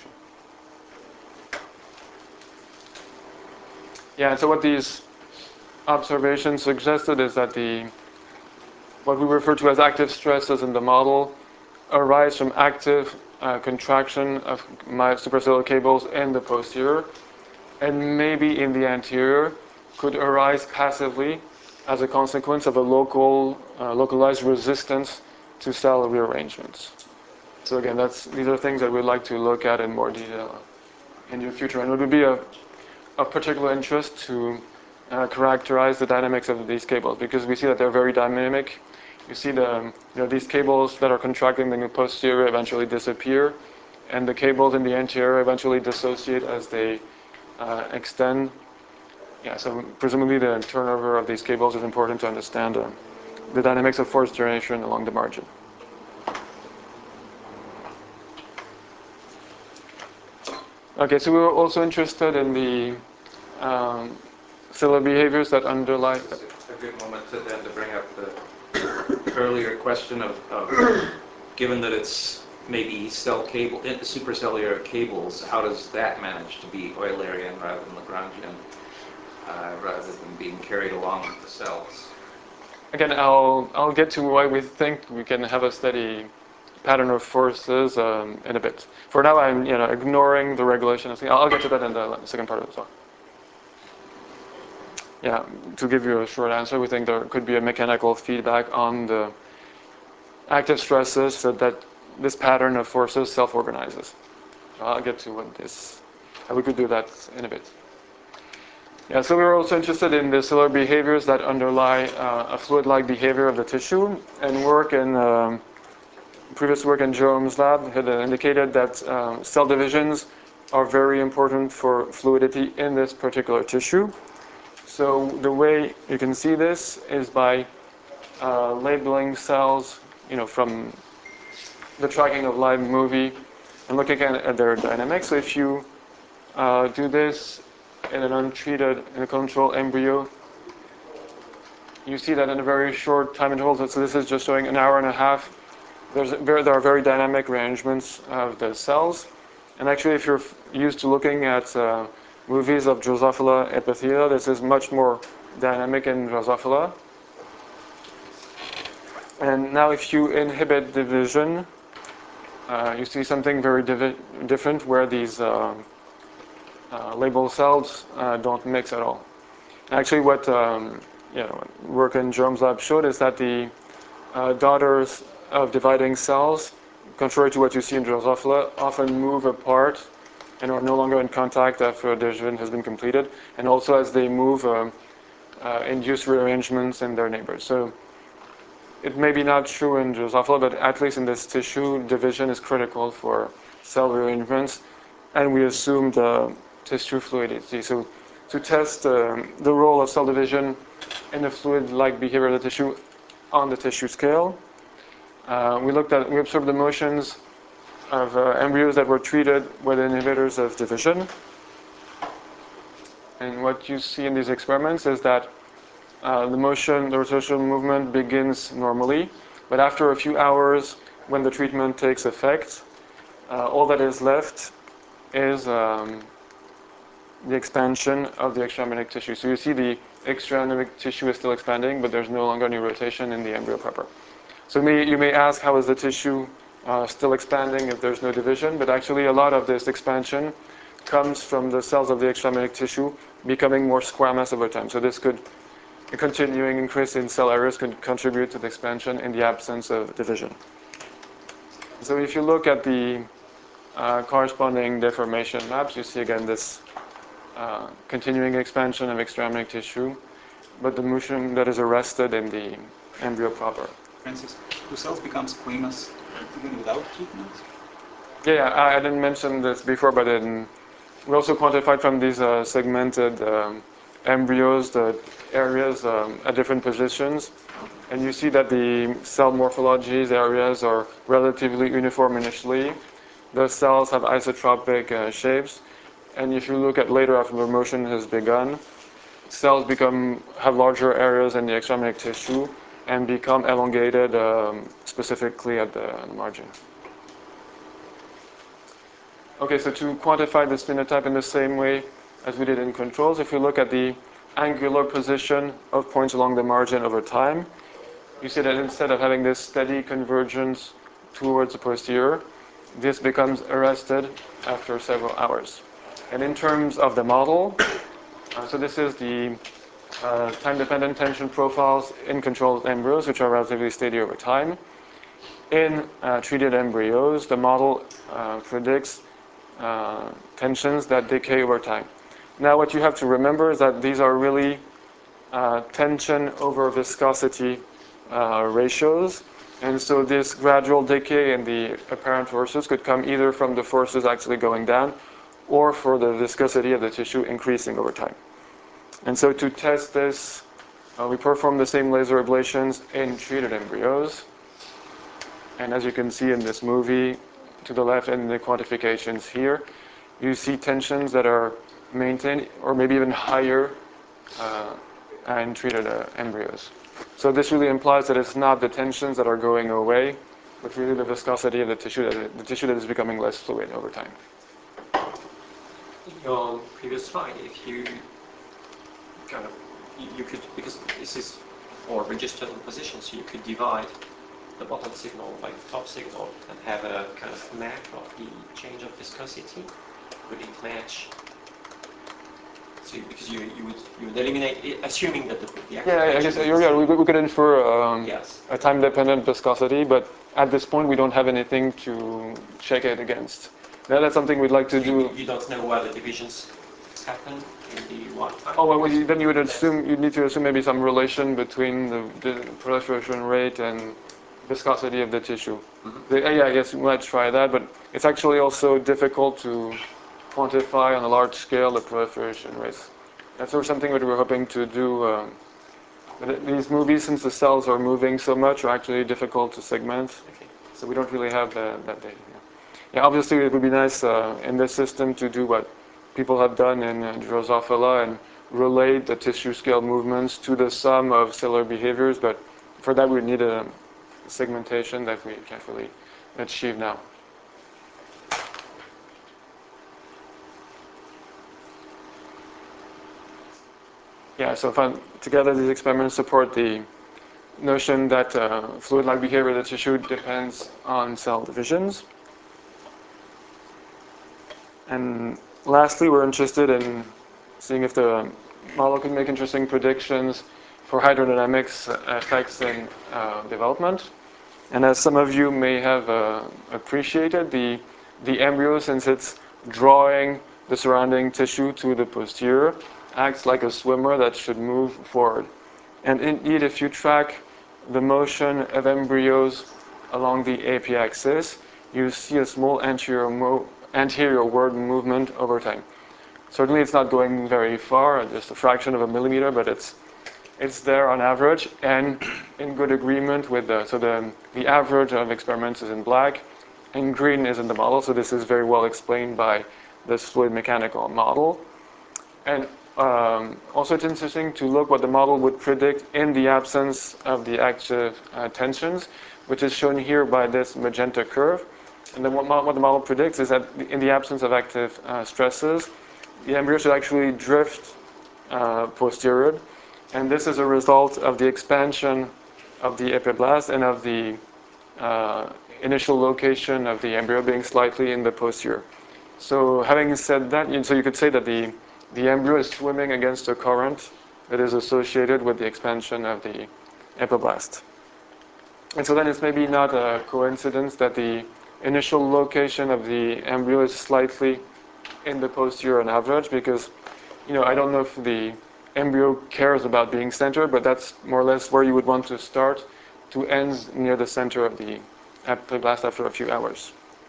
Yeah, and so what these observations suggested is that what we refer to as active stresses in the model arise from active contraction of my supracellular cables in the posterior, and maybe in the anterior could arise passively as a consequence of a localized resistance to cell rearrangements. So again, these are things that we'd like to look at in more detail in the future, and it would be of particular interest to characterize the dynamics of these cables, because we see that they're very dynamic. You see these cables that are contracting in the posterior eventually disappear, and the cables in the anterior eventually dissociate as they extend. Yeah, so presumably the turnover of these cables is important to understand the dynamics of force generation along the margin. Okay, so we were also interested in the cellular behaviors that underlie. A good moment to bring up the earlier question of given that it's maybe supracellular cables, how does that manage to be Eulerian rather than Lagrangian, rather than being carried along with the cells? Again, I'll get to why we think we can have a steady pattern of forces in a bit. For now, I'm ignoring the regulation. I'll get to that in the second part of the talk. Yeah, to give you a short answer, we think there could be a mechanical feedback on the active stresses so that this pattern of forces self-organizes. I'll get to how we could do that in a bit. Yeah, so we were also interested in the cellular behaviors that underlie a fluid-like behavior of the tissue, and previous work in Jerome's lab had indicated that cell divisions are very important for fluidity in this particular tissue. So the way you can see this is by labeling cells, from the tracking of live movie and looking at their dynamics. So if you do this in a control embryo, you see that in a very short time interval. So this is just showing an hour and a half. There are very dynamic rearrangements of the cells. And actually, if you're used to looking at movies of Drosophila epithelia, this is much more dynamic in Drosophila. And now if you inhibit division, you see something very different where these label cells don't mix at all. Actually, what work in Jerome's lab showed is that the daughters of dividing cells, contrary to what you see in Drosophila, often move apart and are no longer in contact after division has been completed, and also as they move, induce rearrangements in their neighbors. So it may be not true in Drosophila, but at least in this tissue, division is critical for cell rearrangements, and we assumed tissue fluidity. So to test the role of cell division in the fluid-like behavior of the tissue on the tissue scale, we observed the motions of embryos that were treated with inhibitors of division. And what you see in these experiments is that the rotational movement begins normally, but after a few hours, when the treatment takes effect, all that is left is the expansion of the extraembryonic tissue. So you see the extraembryonic tissue is still expanding, but there's no longer any rotation in the embryo proper. So you may ask, how is the tissue still expanding if there's no division? But actually, a lot of this expansion comes from the cells of the extraembryonic tissue becoming more squamous over time. So a continuing increase in cell areas could contribute to the expansion in the absence of division. So if you look at the corresponding deformation maps, you see again this continuing expansion of extraembryonic tissue, but the motion that is arrested in the embryo proper. Francis, do cells become squamous even without treatment? Yeah, I didn't mention this before, but we also quantified from these segmented embryos the areas at different positions. And you see that the cell morphologies areas are relatively uniform initially. The cells have isotropic shapes. And if you look at later after the motion has begun, cells have larger areas in the extraembryonic tissue and become elongated specifically at the margin. Okay, so to quantify this phenotype in the same way as we did in controls, if you look at the angular position of points along the margin over time, you see that instead of having this steady convergence towards the posterior, this becomes arrested after several hours. And in terms of the model, so this is the time-dependent tension profiles in controlled embryos, which are relatively steady over time. In treated embryos, the model predicts tensions that decay over time. Now, what you have to remember is that these are really tension over viscosity ratios, and so this gradual decay in the apparent forces could come either from the forces actually going down or for the viscosity of the tissue increasing over time. And so to test this, we perform the same laser ablations in treated embryos. And as you can see in this movie, to the left and the quantifications here, you see tensions that are maintained or maybe even higher in treated embryos. So this really implies that it's not the tensions that are going away, but really the viscosity of the tissue that is becoming less fluid over time. In your previous slide, if you kind of, you could, because this is for registered position, so you could divide the bottom signal by the top signal and have a kind of map of the change of viscosity. Would it match? So because you would eliminate, assuming that the I guess we could infer yes. a time-dependent viscosity, but at this point we don't have anything to check it against. Now, that's something we'd like to do. You don't know where the divisions happen in the one time? Oh, well, then you would assume, you'd need to assume maybe some relation between the proliferation rate and viscosity of the tissue. Mm-hmm. Yeah, I guess we might try that, but it's actually also difficult to quantify on a large scale the proliferation rates. That's sort of something that we're hoping to do. These movies, since the cells are moving so much, are actually difficult to segment. Okay. So we don't really have that data. Yeah, obviously it would be nice in this system to do what people have done in Drosophila and relate the tissue scale movements to the sum of cellular behaviors, but for that we need a segmentation that we can't really achieve now. Yeah, so together these experiments support the notion that fluid-like behavior of the tissue depends on cell divisions. And lastly, we're interested in seeing if the model can make interesting predictions for hydrodynamics effects in development. And as some of you may have appreciated, the embryo, since it's drawing the surrounding tissue to the posterior, acts like a swimmer that should move forward. And indeed, if you track the motion of embryos along the AP axis, you see a small anterior word movement over time. Certainly it's not going very far, just a fraction of a millimeter, but it's there on average and in good agreement with the average of experiments is in black and green is in the model. So this is very well explained by this fluid mechanical model. And also it's interesting to look what the model would predict in the absence of the active tensions, which is shown here by this magenta curve. And then what the model predicts is that in the absence of active stresses, the embryo should actually drift posterior. And this is a result of the expansion of the epiblast and of the initial location of the embryo being slightly in the posterior. So having said that, so you could say that the embryo is swimming against a current that is associated with the expansion of the epiblast. And so then it's maybe not a coincidence that the initial location of the embryo is slightly in the posterior on average, because I don't know if the embryo cares about being centered, but that's more or less where you would want to start to end near the center of the epiblast after a few hours.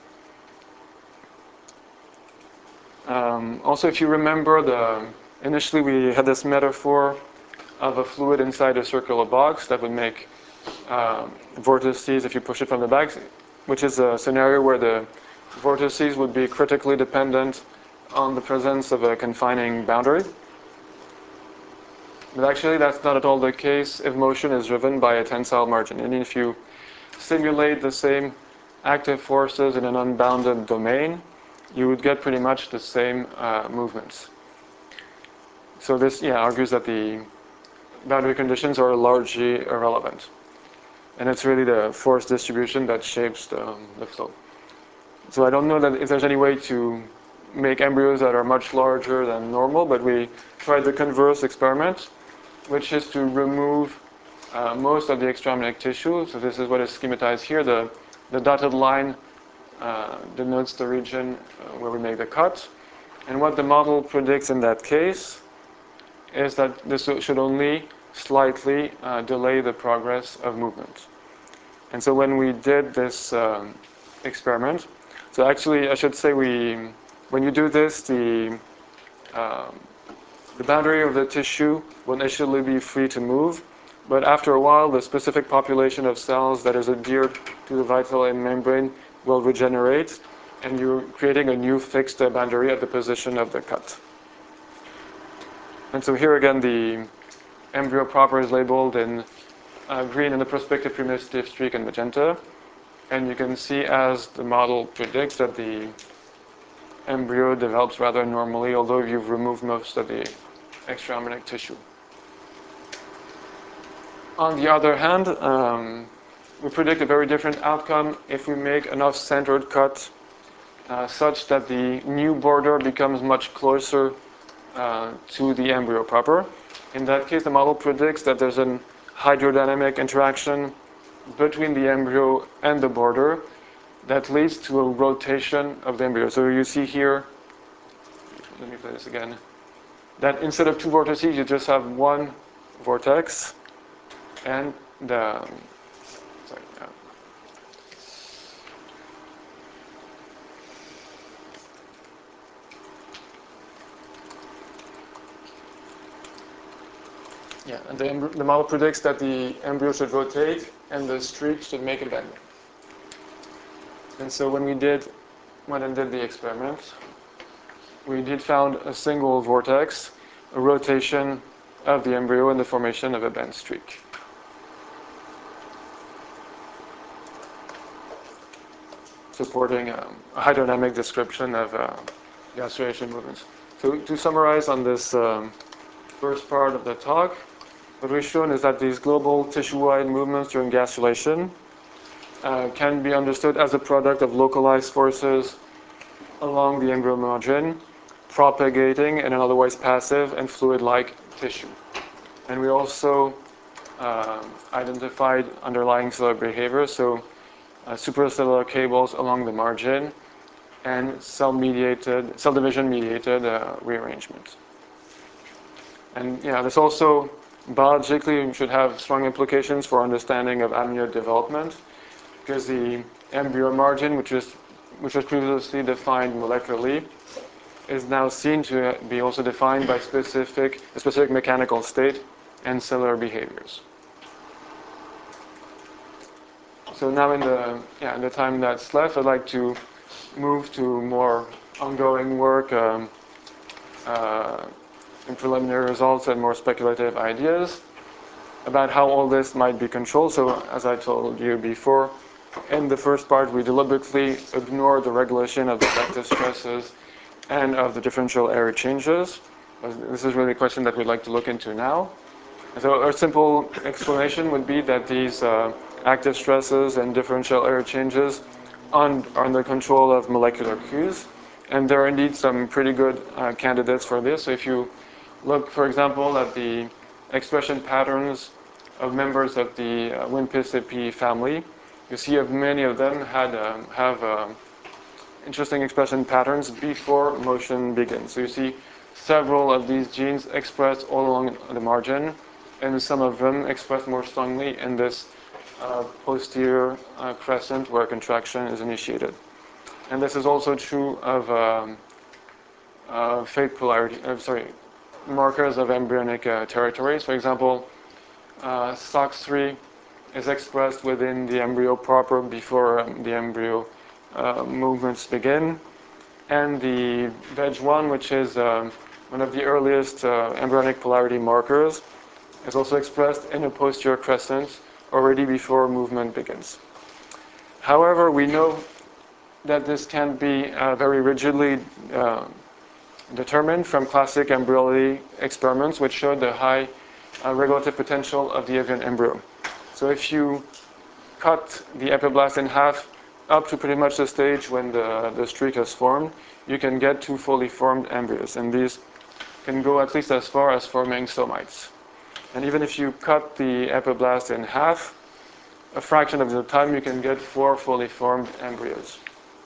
Also, if you remember, initially we had this metaphor of a fluid inside a circular box that would make vortices if you push it from the back, which is a scenario where the vortices would be critically dependent on the presence of a confining boundary. But actually that's not at all the case if motion is driven by a tensile margin. And if you simulate the same active forces in an unbounded domain, you would get pretty much the same movements. So this argues that the boundary conditions are largely irrelevant. And it's really the force distribution that shapes the flow. So I don't know that if there's any way to make embryos that are much larger than normal, but we tried the converse experiment, which is to remove most of the extraembryonic tissue. So this is what is schematized here. The dotted line denotes the region where we make the cut. And what the model predicts in that case is that this should only slightly delay the progress of movement. And so when we did this experiment, so actually I should say when you do this, the boundary of the tissue will initially be free to move, but after a while the specific population of cells that is adhered to the vital membrane will regenerate, and you're creating a new fixed boundary at the position of the cut. And so here again the embryo proper is labeled in green and the prospective primitive streak in magenta. And you can see as the model predicts that the embryo develops rather normally, although you've removed most of the extraembryonic tissue. On the other hand, we predict a very different outcome if we make enough centered cut such that the new border becomes much closer to the embryo proper. In that case, the model predicts that there's an hydrodynamic interaction between the embryo and the border that leads to a rotation of the embryo. So you see here, let me play this again, that instead of two vortices, you just have one vortex, and and the model predicts that the embryo should rotate and the streak should make a bend. And so when we went and did the experiment, we did found a single vortex, a rotation of the embryo, and the formation of a bend streak. Supporting a hydrodynamic description of gastrulation movements. So to summarize on this first part of the talk, what we've shown is that these global tissue-wide movements during gastrulation can be understood as a product of localized forces along the embryo margin, propagating in an otherwise passive and fluid-like tissue. And we also identified underlying cellular behavior, so supracellular cables along the margin and cell division-mediated rearrangement. And this also biologically should have strong implications for understanding of amniote development, because the embryo margin, which was previously defined molecularly, is now seen to be also defined by a specific mechanical state and cellular behaviors. So now in the time that's left, I'd like to move to more ongoing work in preliminary results and more speculative ideas about how all this might be controlled. So as I told you before, in the first part, we deliberately ignore the regulation of the vector stresses and of the differential area changes. This is really a question that we'd like to look into now. So a simple explanation would be that these active stresses and differential area changes are under control of molecular cues. And there are indeed some pretty good candidates for this. So if you look, for example, at the expression patterns of members of the WIMP-ICP family, you see many of them have interesting expression patterns before motion begins. So you see several of these genes expressed all along the margin, and some of them expressed more strongly in this posterior crescent where contraction is initiated. And this is also true of fate polarity, markers of embryonic territories. For example, SOX3 is expressed within the embryo proper before the embryo movements begin. And the VEG1, which is one of the earliest embryonic polarity markers, is also expressed in a posterior crescent already before movement begins. However, we know that this can be very rigidly determined from classic embryology experiments, which showed the high regulative potential of the avian embryo. So if you cut the epiblast in half up to pretty much the stage when the streak has formed, you can get two fully formed embryos, and these can go at least as far as forming somites. And even if you cut the epiblast in half, a fraction of the time you can get 4 fully formed embryos.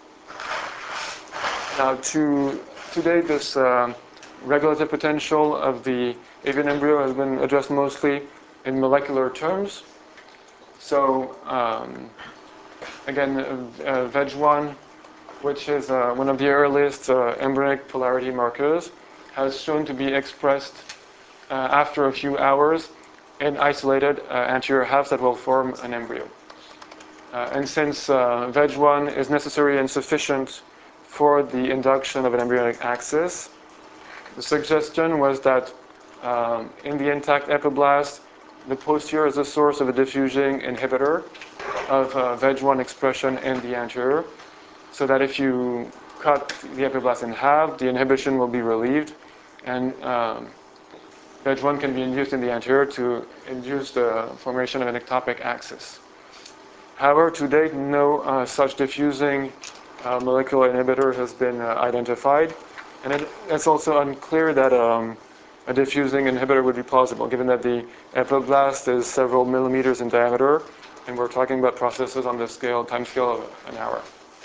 Now, to date, this regulative potential of the avian embryo has been addressed mostly in molecular terms. So, again, VEG1, which is one of the earliest embryonic polarity markers, has shown to be expressed after a few hours in isolated anterior halves that will form an embryo. And since VEG1 is necessary and sufficient for the induction of an embryonic axis, the suggestion was that in the intact epiblast, the posterior is a source of a diffusing inhibitor of VEG1 expression in the anterior, so that if you cut the epiblast in half, the inhibition will be relieved, and VEG1 can be induced in the anterior to induce the formation of an ectopic axis. However, to date, no such diffusing molecular inhibitor has been identified, and it's also unclear that a diffusing inhibitor would be plausible, given that the epiblast is several millimeters in diameter, and we're talking about processes on the time scale of an hour.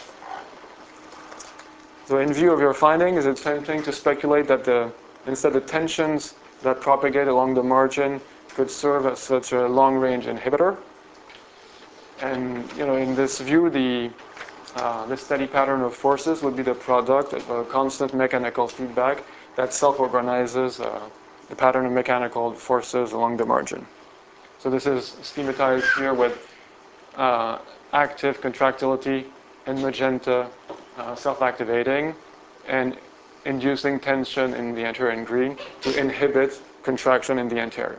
So in view of your findings, it's tempting to speculate that instead the tensions that propagate along the margin could serve as such a long-range inhibitor. And in this view, the steady pattern of forces would be the product of a constant mechanical feedback that self-organizes the pattern of mechanical forces along the margin. So this is schematized here with active contractility in magenta, self-activating, and inducing tension in the anterior in green to inhibit contraction in the anterior.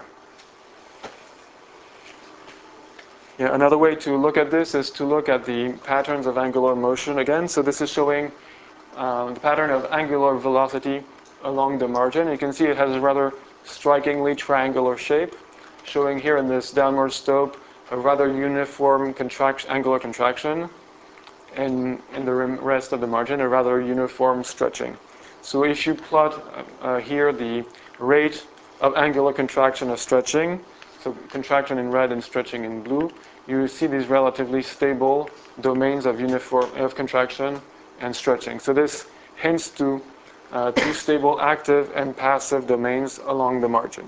Yeah, another way to look at this is to look at the patterns of angular motion again. So this is showing the pattern of angular velocity along the margin. You can see it has a rather strikingly triangular shape, showing here in this downward slope a rather uniform angular contraction, and in the rest of the margin a rather uniform stretching. So if you plot here the rate of angular contraction or stretching, so contraction in red and stretching in blue, you see these relatively stable domains of contraction and stretching. So this hints to two stable active and passive domains along the margin.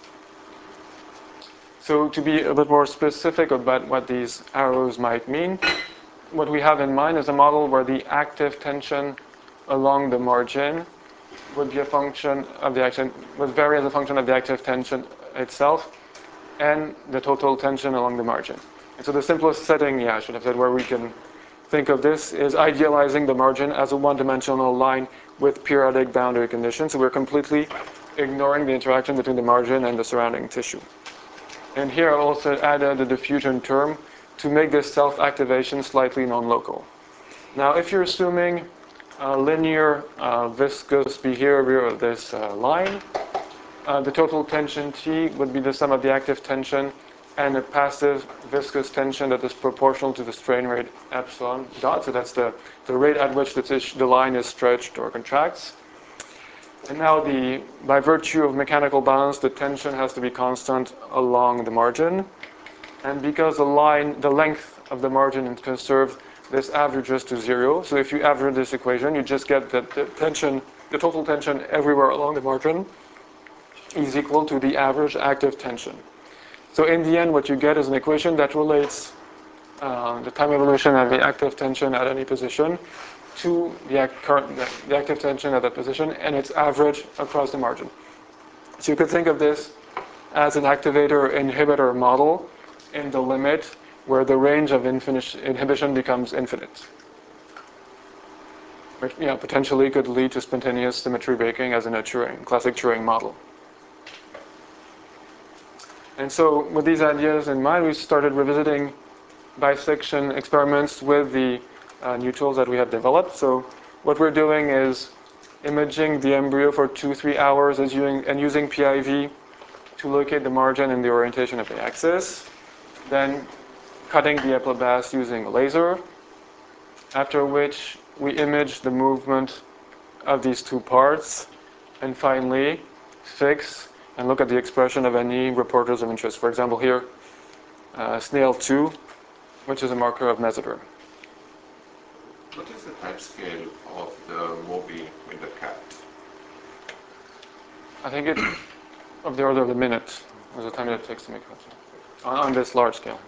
So to be a bit more specific about what these arrows might mean, what we have in mind is a model where the active tension along the margin would be a function of the action, would vary as a function of the active tension itself and the total tension along the margin. And so the simplest setting, I should have said, where we can think of this is idealizing the margin as a one-dimensional line with periodic boundary conditions. So we're completely ignoring the interaction between the margin and the surrounding tissue. And here I also added the diffusion term to make this self-activation slightly non-local. Now, if you're assuming a linear viscous behavior of this line, the total tension T would be the sum of the active tension and a passive viscous tension that is proportional to the strain rate epsilon dot. So that's the rate at which the line is stretched or contracts. And now by virtue of mechanical balance, the tension has to be constant along the margin. And because the length of the margin is conserved, this averages to 0. So if you average this equation, you just get that the total tension everywhere along the margin is equal to the average active tension. So in the end, what you get is an equation that relates the time evolution of the active tension at any position to the active tension at that position and its average across the margin. So you could think of this as an activator-inhibitor model in the limit where the range of inhibition becomes infinite. Which potentially could lead to spontaneous symmetry breaking as in a classic Turing model. And so with these ideas in mind, we started revisiting bisection experiments with the new tools that we have developed. So what we're doing is imaging the embryo for 2-3 hours and using PIV to locate the margin and the orientation of the axis. Then cutting the epiblast using a laser, after which we image the movement of these two parts, and finally fix and look at the expression of any reporters of interest. For example, here, SNAIL2, which is a marker of mesoderm. What is the time scale of the movie with the cat? I think it's of the order of a minute was the time that it takes to make it on this large scale.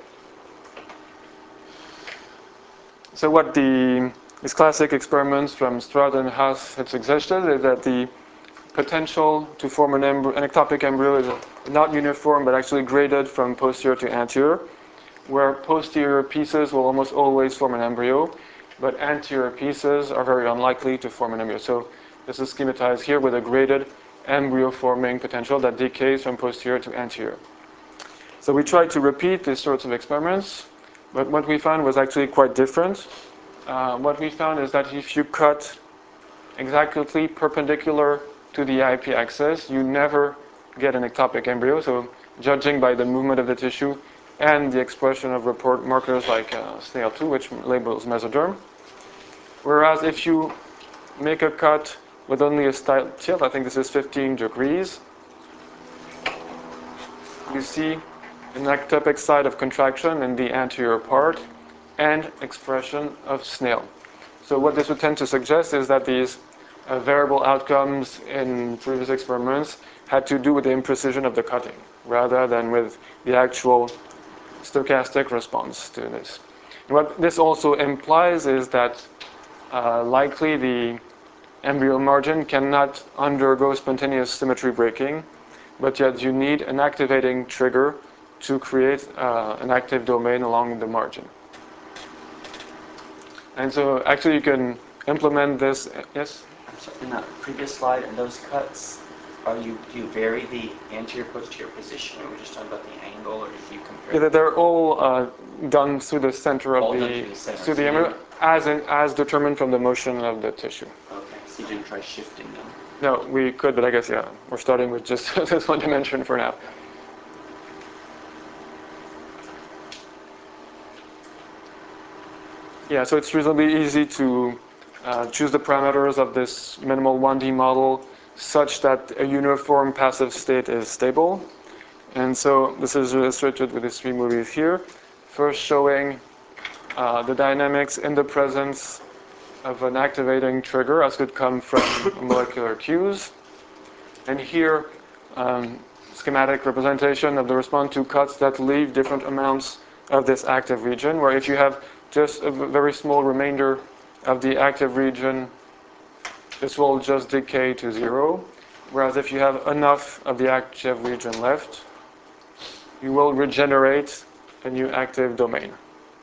So what these classic experiments from Stroud and Haas had suggested is that the potential to form an ectopic embryo is not uniform but actually graded from posterior to anterior, where posterior pieces will almost always form an embryo, but anterior pieces are very unlikely to form an embryo. So this is schematized here with a graded embryo forming potential that decays from posterior to anterior. So we tried to repeat these sorts of experiments, but what we found was actually quite different. What we found is that if you cut exactly perpendicular to the IP axis, you never get an ectopic embryo. So judging by the movement of the tissue and the expression of report markers like SNAIL2, which labels mesoderm. Whereas if you make a cut with only a slight tilt, I think this is 15 degrees, you see an ectopic site of contraction in the anterior part and expression of SNAIL. So what this would tend to suggest is that these variable outcomes in previous experiments had to do with the imprecision of the cutting rather than with the actual stochastic response to this. And what this also implies is that likely the embryo margin cannot undergo spontaneous symmetry breaking, but yet you need an activating trigger to create an active domain along the margin. And so actually you can implement this, yes? So in the previous slide, in those cuts, do you vary the anterior posterior position, or are we just talking about the angle, or do you compare? Yeah, they're all done through the center of through the embryo, as determined from the motion of the tissue. Okay, so you didn't try shifting them? No, we could, but I guess, we're starting with just this one dimension for now. Yeah, so it's reasonably easy to choose the parameters of this minimal 1D model such that a uniform passive state is stable. And so this is illustrated with these three movies here. First showing the dynamics in the presence of an activating trigger as could come from molecular cues. And here, schematic representation of the response to cuts that leave different amounts of this active region, where if you have just a very small remainder of the active region this will just decay to 0. Whereas if you have enough of the active region left, you will regenerate a new active domain.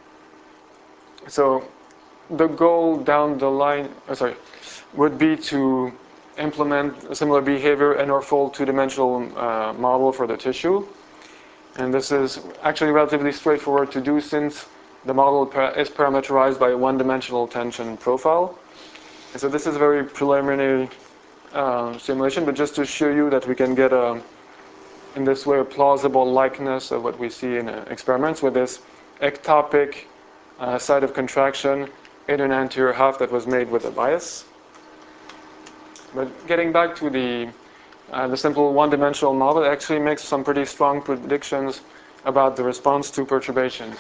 So the goal down the line, would be to implement a similar behavior in our full two-dimensional model for the tissue. And this is actually relatively straightforward to do since the model is parameterized by a one-dimensional tension profile. And so this is a very preliminary simulation, but just to show you that we can get in this way a plausible likeness of what we see in experiments with this ectopic site of contraction in an anterior half that was made with a bias. But getting back to the simple one-dimensional model, it actually makes some pretty strong predictions about the response to perturbations.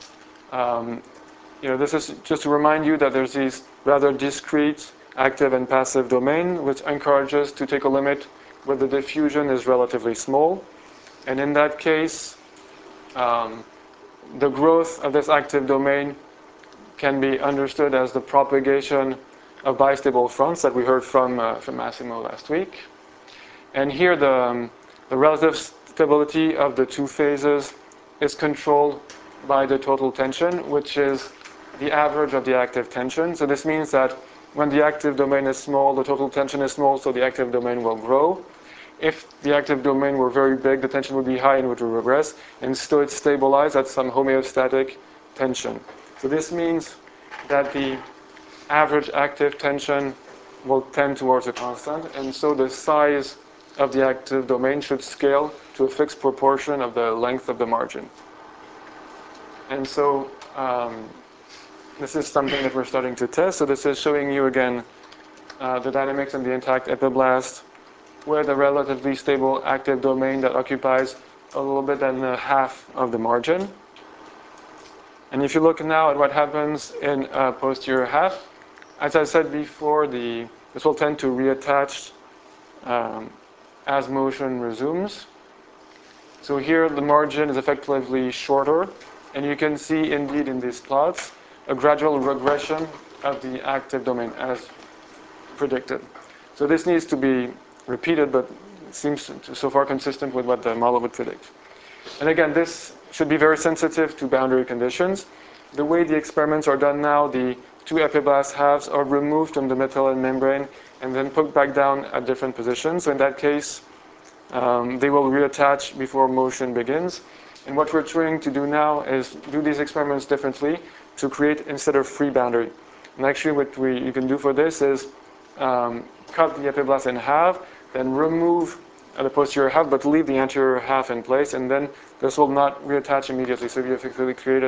This is just to remind you that there's these rather discrete active and passive domain, which encourages to take a limit where the diffusion is relatively small. And in that case, the growth of this active domain can be understood as the propagation of bistable fronts that we heard from Massimo last week. And here the relative stability of the two phases is controlled by the total tension, which is the average of the active tension. So this means that when the active domain is small, the total tension is small, so the active domain will grow. If the active domain were very big, the tension would be high and would regress, and still it's stabilized at some homeostatic tension. So this means that the average active tension will tend towards a constant, and so the size of the active domain should scale to a fixed proportion of the length of the margin. And so this is something that we're starting to test. So this is showing you again the dynamics in the intact epiblast with a relatively stable active domain that occupies a little bit than half of the margin. And if you look now at what happens in a posterior half, as I said before, this will tend to reattach as motion resumes. So here the margin is effectively shorter, and you can see indeed in these plots a gradual regression of the active domain as predicted. So this needs to be repeated, but it seems so far consistent with what the model would predict. And again, this should be very sensitive to boundary conditions. The way the experiments are done now, the two epiblast halves are removed from the metalline membrane and then put back down at different positions. So in that case, they will reattach before motion begins. And what we're trying to do now is do these experiments differently to create instead of free boundary. And actually what you can do for this is cut the epiblast in half, then remove the posterior half, but leave the anterior half in place, and then this will not reattach immediately. So you effectively created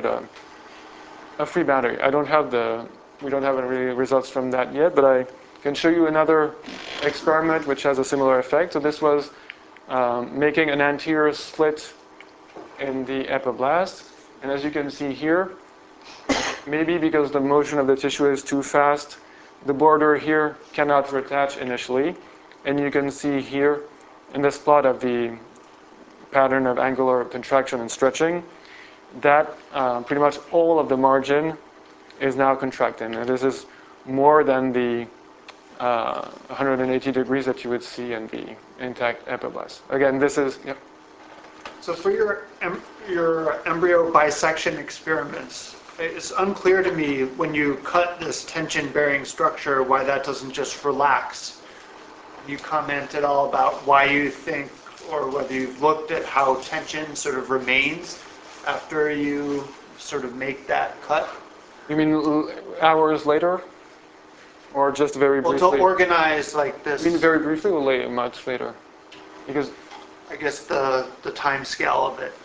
a free boundary. We don't have any results from that yet, but I can show you another experiment which has a similar effect. So this was making an anterior slit in the epiblast, and as you can see here, maybe because the motion of the tissue is too fast, the border here cannot reattach initially, and you can see here in this plot of the pattern of angular contraction and stretching that pretty much all of the margin is now contracting, and this is more than the 180 degrees that you would see in the intact epiblast. Again, this is So for your embryo bisection experiments, it's unclear to me when you cut this tension-bearing structure why that doesn't just relax. You comment at all about why you think, or whether you've looked at how tension sort of remains after you sort of make that cut? You mean hours later? Or just very briefly? Well, to organize like this. You mean very briefly or much later? Because I guess the time scale of it.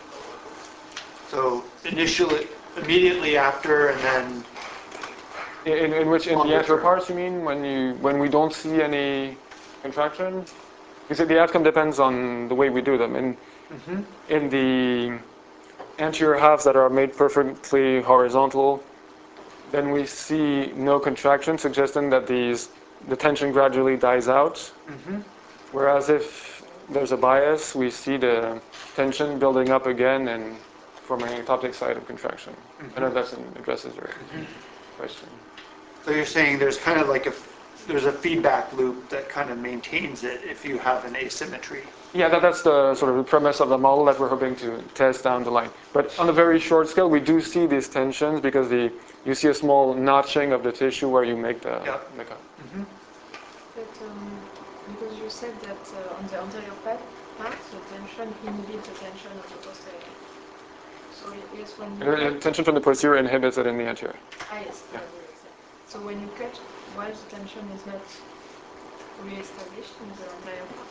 So initially, immediately after, and then. In the anterior parts, you mean when we don't see any contraction? You see, the outcome depends on the way we do them. In the anterior halves that are made perfectly horizontal, then we see no contraction, suggesting that the tension gradually dies out. Whereas if there's a bias, we see the tension building up again and forming an ectopic site of contraction. I don't know if that addresses your question. So you're saying there's kind of like there's a feedback loop that kind of maintains it if you have an asymmetry. Yeah, that's the sort of the premise of the model that we're hoping to test down the line. But on a very short scale, we do see these tensions because you see a small notching of the tissue where you make the cut. But because you said that on the anterior part, the tension inhibits the tension of the posterior. So yes, when you The tension from the posterior inhibits it in the anterior. yes. Yeah. So when you cut, while the tension is not fully established in the anterior part,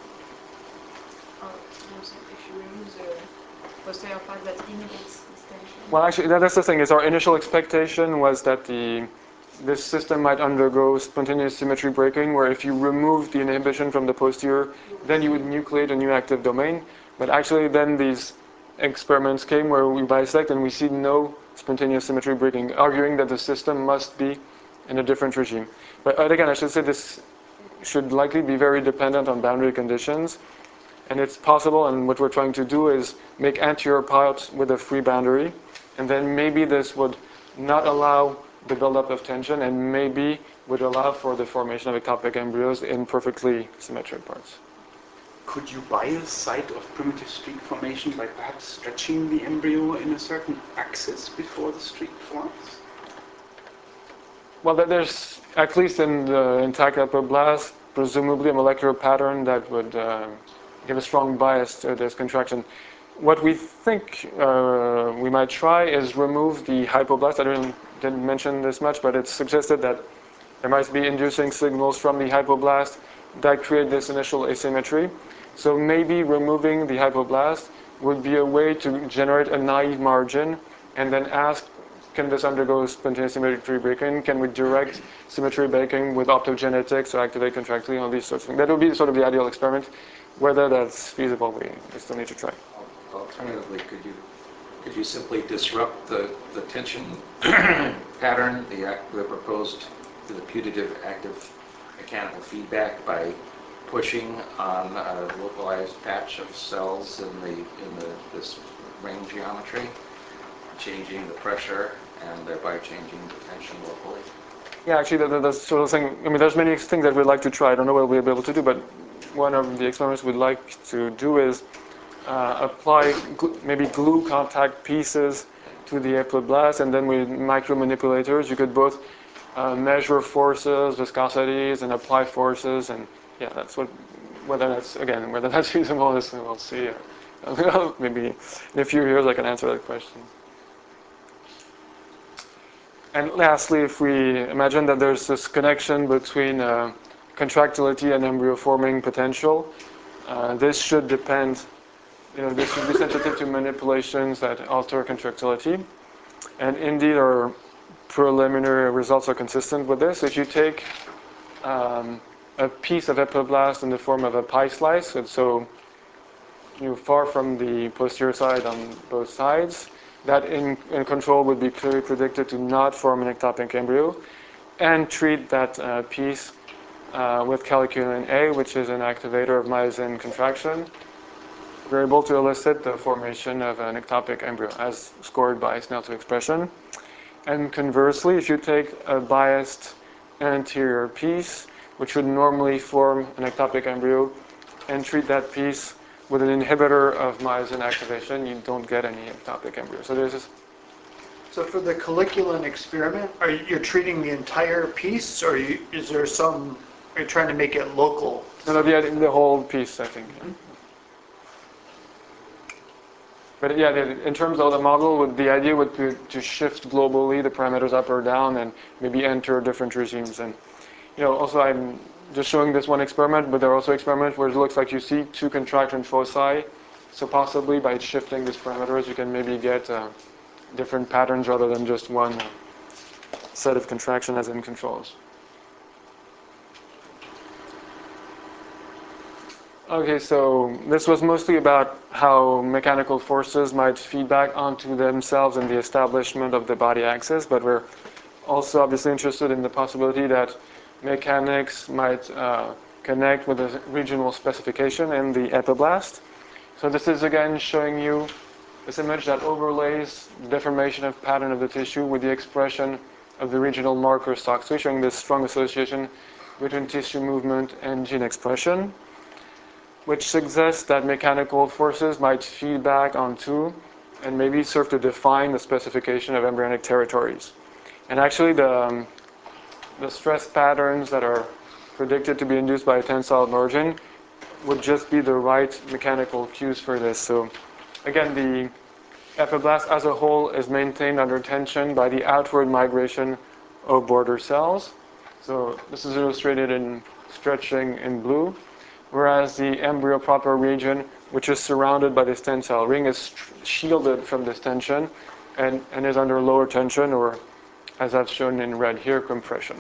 if you remove the posterior part that inhibits this tension. Well, actually, that's the thing. Is our initial expectation was that this system might undergo spontaneous symmetry breaking, where if you remove the inhibition from the posterior, then you would nucleate a new active domain. But actually, then these experiments came where we bisect and we see no spontaneous symmetry breaking, arguing that the system must be in a different regime. But again, I should say this should likely be very dependent on boundary conditions. And it's possible, and what we're trying to do is make anterior parts with a free boundary, and then maybe this would not allow the buildup of tension, and maybe would allow for the formation of ectopic embryos in perfectly symmetric parts. Could you bias site of primitive streak formation by perhaps stretching the embryo in a certain axis before the streak forms? Well, there's, at least in the intact epiblast, presumably a molecular pattern that would give a strong bias to this contraction. What we think we might try is remove the hypoblast. I didn't mention this much, but it's suggested that there might be inducing signals from the hypoblast that create this initial asymmetry. So maybe removing the hypoblast would be a way to generate a naive margin and then ask, can this undergo spontaneous symmetry breaking? Can we direct symmetry breaking with optogenetics to activate contractility, all these sorts of things? That would be sort of the ideal experiment. Whether that's feasible, we still need to try. Alternatively, could you simply disrupt the tension pattern, the proposed, the putative active mechanical feedback by pushing on a localized patch of cells in this ring geometry, changing the pressure and thereby changing the tension locally? Yeah, actually, that's sort of thing. I mean, there's many things that we'd like to try. I don't know what we'll be able to do, but one of the experiments we'd like to do is apply maybe glue contact pieces to the epiblast, and then with micromanipulators, you could both measure forces, viscosities, and apply forces. And yeah, that's whether that's feasible is we'll see. Maybe in a few years I can answer that question. And lastly, if we imagine that there's this connection between contractility and embryo forming potential, this should depend, this should be sensitive to manipulations that alter contractility. And indeed, our preliminary results are consistent with this. If you take a piece of epiblast in the form of a pie slice, so far from the posterior side on both sides, that in control would be clearly predicted to not form an ectopic embryo, and treat that piece with catecholamine A, which is an activator of myosin contraction. We're able to elicit the formation of an ectopic embryo, as scored by SNEL2 expression. And conversely, if you take a biased anterior piece, which would normally form an ectopic embryo, and treat that piece with an inhibitor of myosin activation, you don't get any ectopic embryo. So there's this. So for the colliculin experiment, are you treating the entire piece, or is there some? Are you trying to make it local? No, the whole piece, I think. Mm-hmm. But yeah, in terms of the model, the idea would be to shift globally the parameters up or down, and maybe enter different regimes. And also I'm just showing this one experiment, but there are also experiments where it looks like you see two contraction foci. So possibly by shifting these parameters, you can maybe get different patterns rather than just one set of contraction as in controls. Okay, so this was mostly about how mechanical forces might feed back onto themselves in the establishment of the body axis, but we're also obviously interested in the possibility that mechanics might connect with a regional specification in the epiblast. So this is again showing you this image that overlays the deformation of pattern of the tissue with the expression of the regional marker SOX2, showing this strong association between tissue movement and gene expression, which suggests that mechanical forces might feed back onto and maybe serve to define the specification of embryonic territories. And actually the stress patterns that are predicted to be induced by a tensile margin would just be the right mechanical cues for this. So again, the epiblast as a whole is maintained under tension by the outward migration of border cells. So this is illustrated in stretching in blue, whereas the embryo proper region, which is surrounded by this tensile ring, is shielded from this tension and is under lower tension, or as I've shown in red here, compression.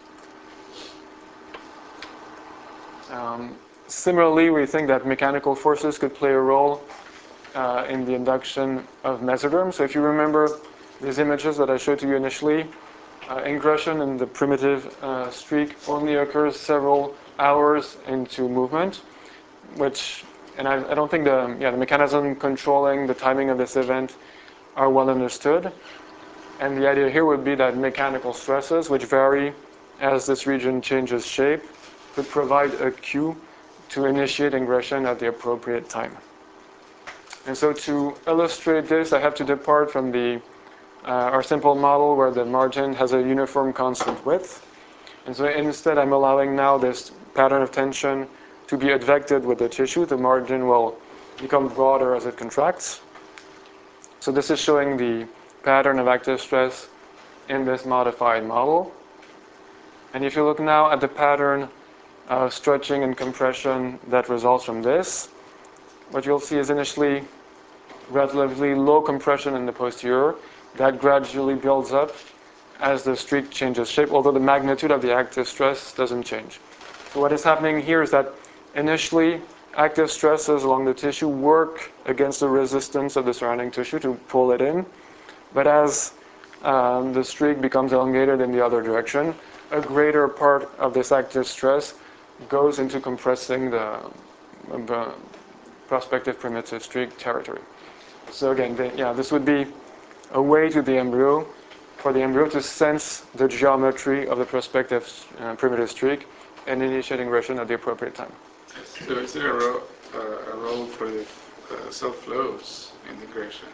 Similarly, we think that mechanical forces could play a role in the induction of mesoderm. So if you remember these images that I showed to you initially, ingression in the primitive streak only occurs several hours into movement, and I don't think the mechanism controlling the timing of this event are well understood. And the idea here would be that mechanical stresses, which vary as this region changes shape, could provide a cue to initiate ingression at the appropriate time. And so to illustrate this, I have to depart from our simple model where the margin has a uniform constant width. And so instead, I'm allowing now this pattern of tension to be advected with the tissue. The margin will become broader as it contracts. So this is showing the pattern of active stress in this modified model. And if you look now at the pattern of stretching and compression that results from this, what you'll see is initially relatively low compression in the posterior that gradually builds up as the streak changes shape, although the magnitude of the active stress doesn't change. So what is happening here is that initially active stresses along the tissue work against the resistance of the surrounding tissue to pull it in, but as the streak becomes elongated in the other direction, a greater part of this active stress goes into compressing the prospective primitive streak territory. So again, this would be a way for the embryo to sense the geometry of the prospective primitive streak and initiate ingression at the appropriate time. So is there a role for the cell flows in ingression?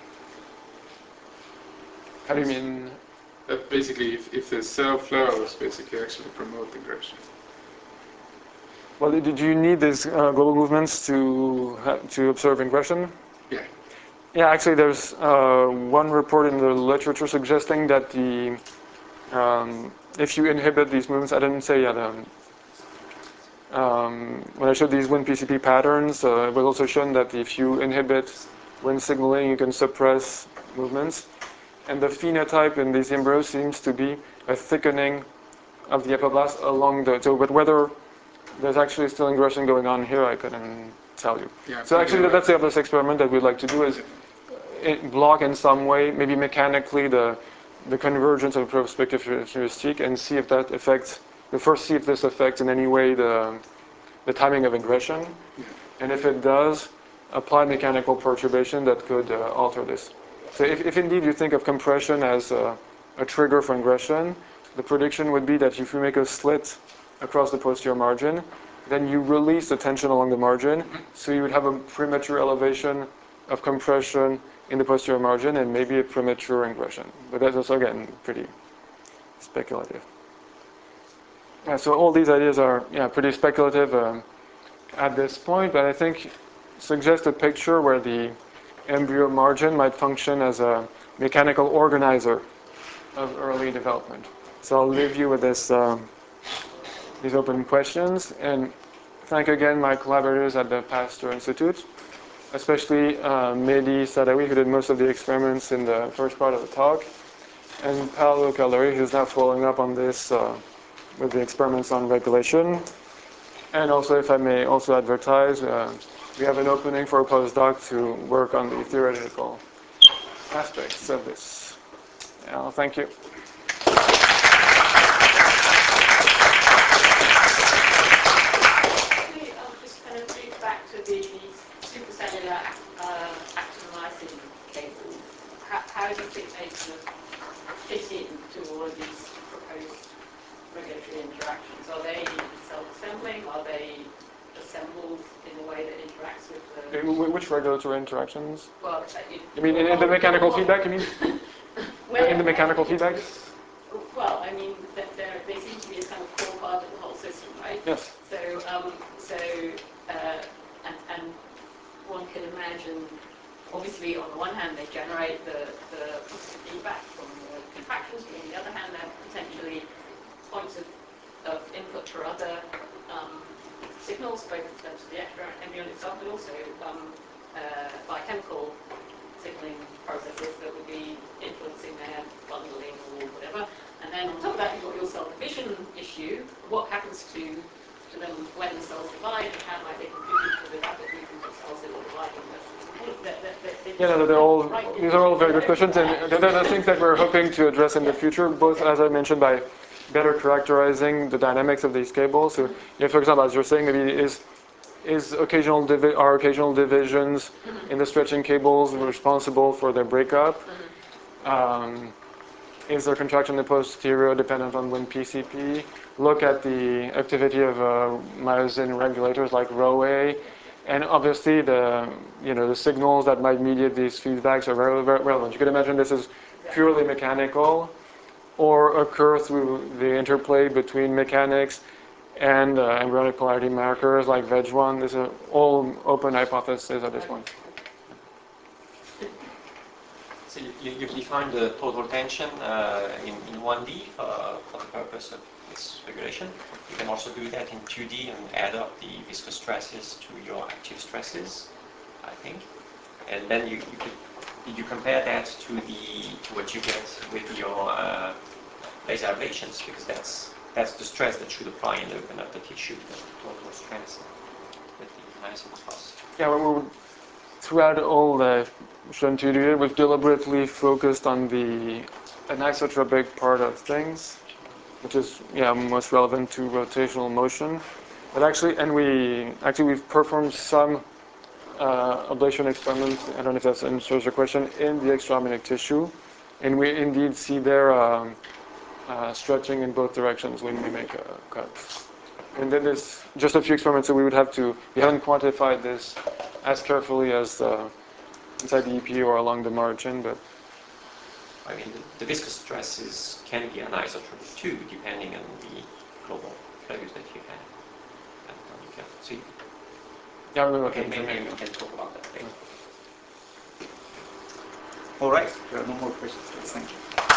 How do you mean? That basically, if the cell flows basically actually promote ingression. Well, did you need these global movements to observe ingression? Yeah. Yeah, actually, there's one report in the literature suggesting that if you inhibit these movements, I didn't say when I showed these Wnt-PCP patterns, it was also shown that if you inhibit Wnt signaling, you can suppress movements. And the phenotype in these embryos seems to be a thickening of the epiblast along but whether there's actually still ingression going on here, I couldn't tell you. Yeah, so actually, that's the other experiment that we'd like to do, is block in some way, maybe mechanically, the convergence of prospective streak and see if that affects, see if this affects in any way the timing of ingression. Yeah. And if it does, apply mechanical perturbation that could alter this. So if indeed you think of compression as a trigger for ingression, the prediction would be that if you make a slit across the posterior margin, then you release the tension along the margin, so you would have a premature elevation of compression in the posterior margin and maybe a premature ingression. But that's also, again, pretty speculative. Yeah, so all these ideas are pretty speculative at this point, but I think suggest a picture where the embryo margin might function as a mechanical organizer of early development. So I'll leave you with this, these open questions, and thank again my collaborators at the Pasteur Institute, especially Mehdi Sadawi, who did most of the experiments in the first part of the talk, and Paolo Calleri, who's now following up on this with the experiments on regulation. And also, if I may also advertise, we have an opening for a postdoc to work on the theoretical aspects of this. Thank you. Just kind of move back to the supercellular actinomycin cable. How do you think they sort of fit in to all of these proposed regulatory interactions? Are they self-assembling? Are they assembled in a way that interacts with the... Which regulatory interactions? Well, you mean in the mechanical feedback, you mean? In the mechanical feedback? Well, I mean, they seem to be a kind of core part of the whole system, right? Yes. And one can imagine, obviously, on the one hand, they generate the positive feedback from the contractions, but on the other hand, they're potentially points of input for other signals, both in terms of the extra embryon itself, but also biochemical signaling processes that would be influencing their bundling or whatever. And then on top of that, you've got your cell division issue. What happens to them when the cells divide, and how might they contribute to the rapidly complex cells that are dividing? These are all very good questions, and they're things that we're hoping to address in the future, both, as I mentioned, by better characterizing the dynamics of these cables. So, for example, as you're saying, maybe are occasional divisions in the stretching cables responsible for their breakup? Is there contraction in the posterior dependent on Wnt PCP? Look at the activity of myosin regulators like RhoA, and obviously the signals that might mediate these feedbacks are very, very relevant. You could imagine this is purely mechanical, or occur through the interplay between mechanics and embryonic polarity markers like VEG1. These are all open hypotheses at this point. So you've defined the total tension in 1D for the purpose of this regulation. You can also do that in 2D and add up the viscous stresses to your active stresses, I think. And then did you compare that to what you get with your laser ablations? Because that's the stress that should apply in the open of the tissue, the total stress with the myosin plus. Yeah, throughout all the shown to you, we've deliberately focused on the anisotropic part of things, which is most relevant to rotational motion. But we've performed some ablation experiments. I don't know if that answers your question, in the extra-amniotic tissue, and we indeed see there stretching in both directions when we make a cut. And then there's just a few experiments that we haven't quantified this as carefully as inside the EP or along the margin, but... I mean, the viscous stresses can be anisotropic too, depending on the global flows that you have. And you can see. Yeah, maybe we can talk about that later. All right. There are no more questions. Thank you.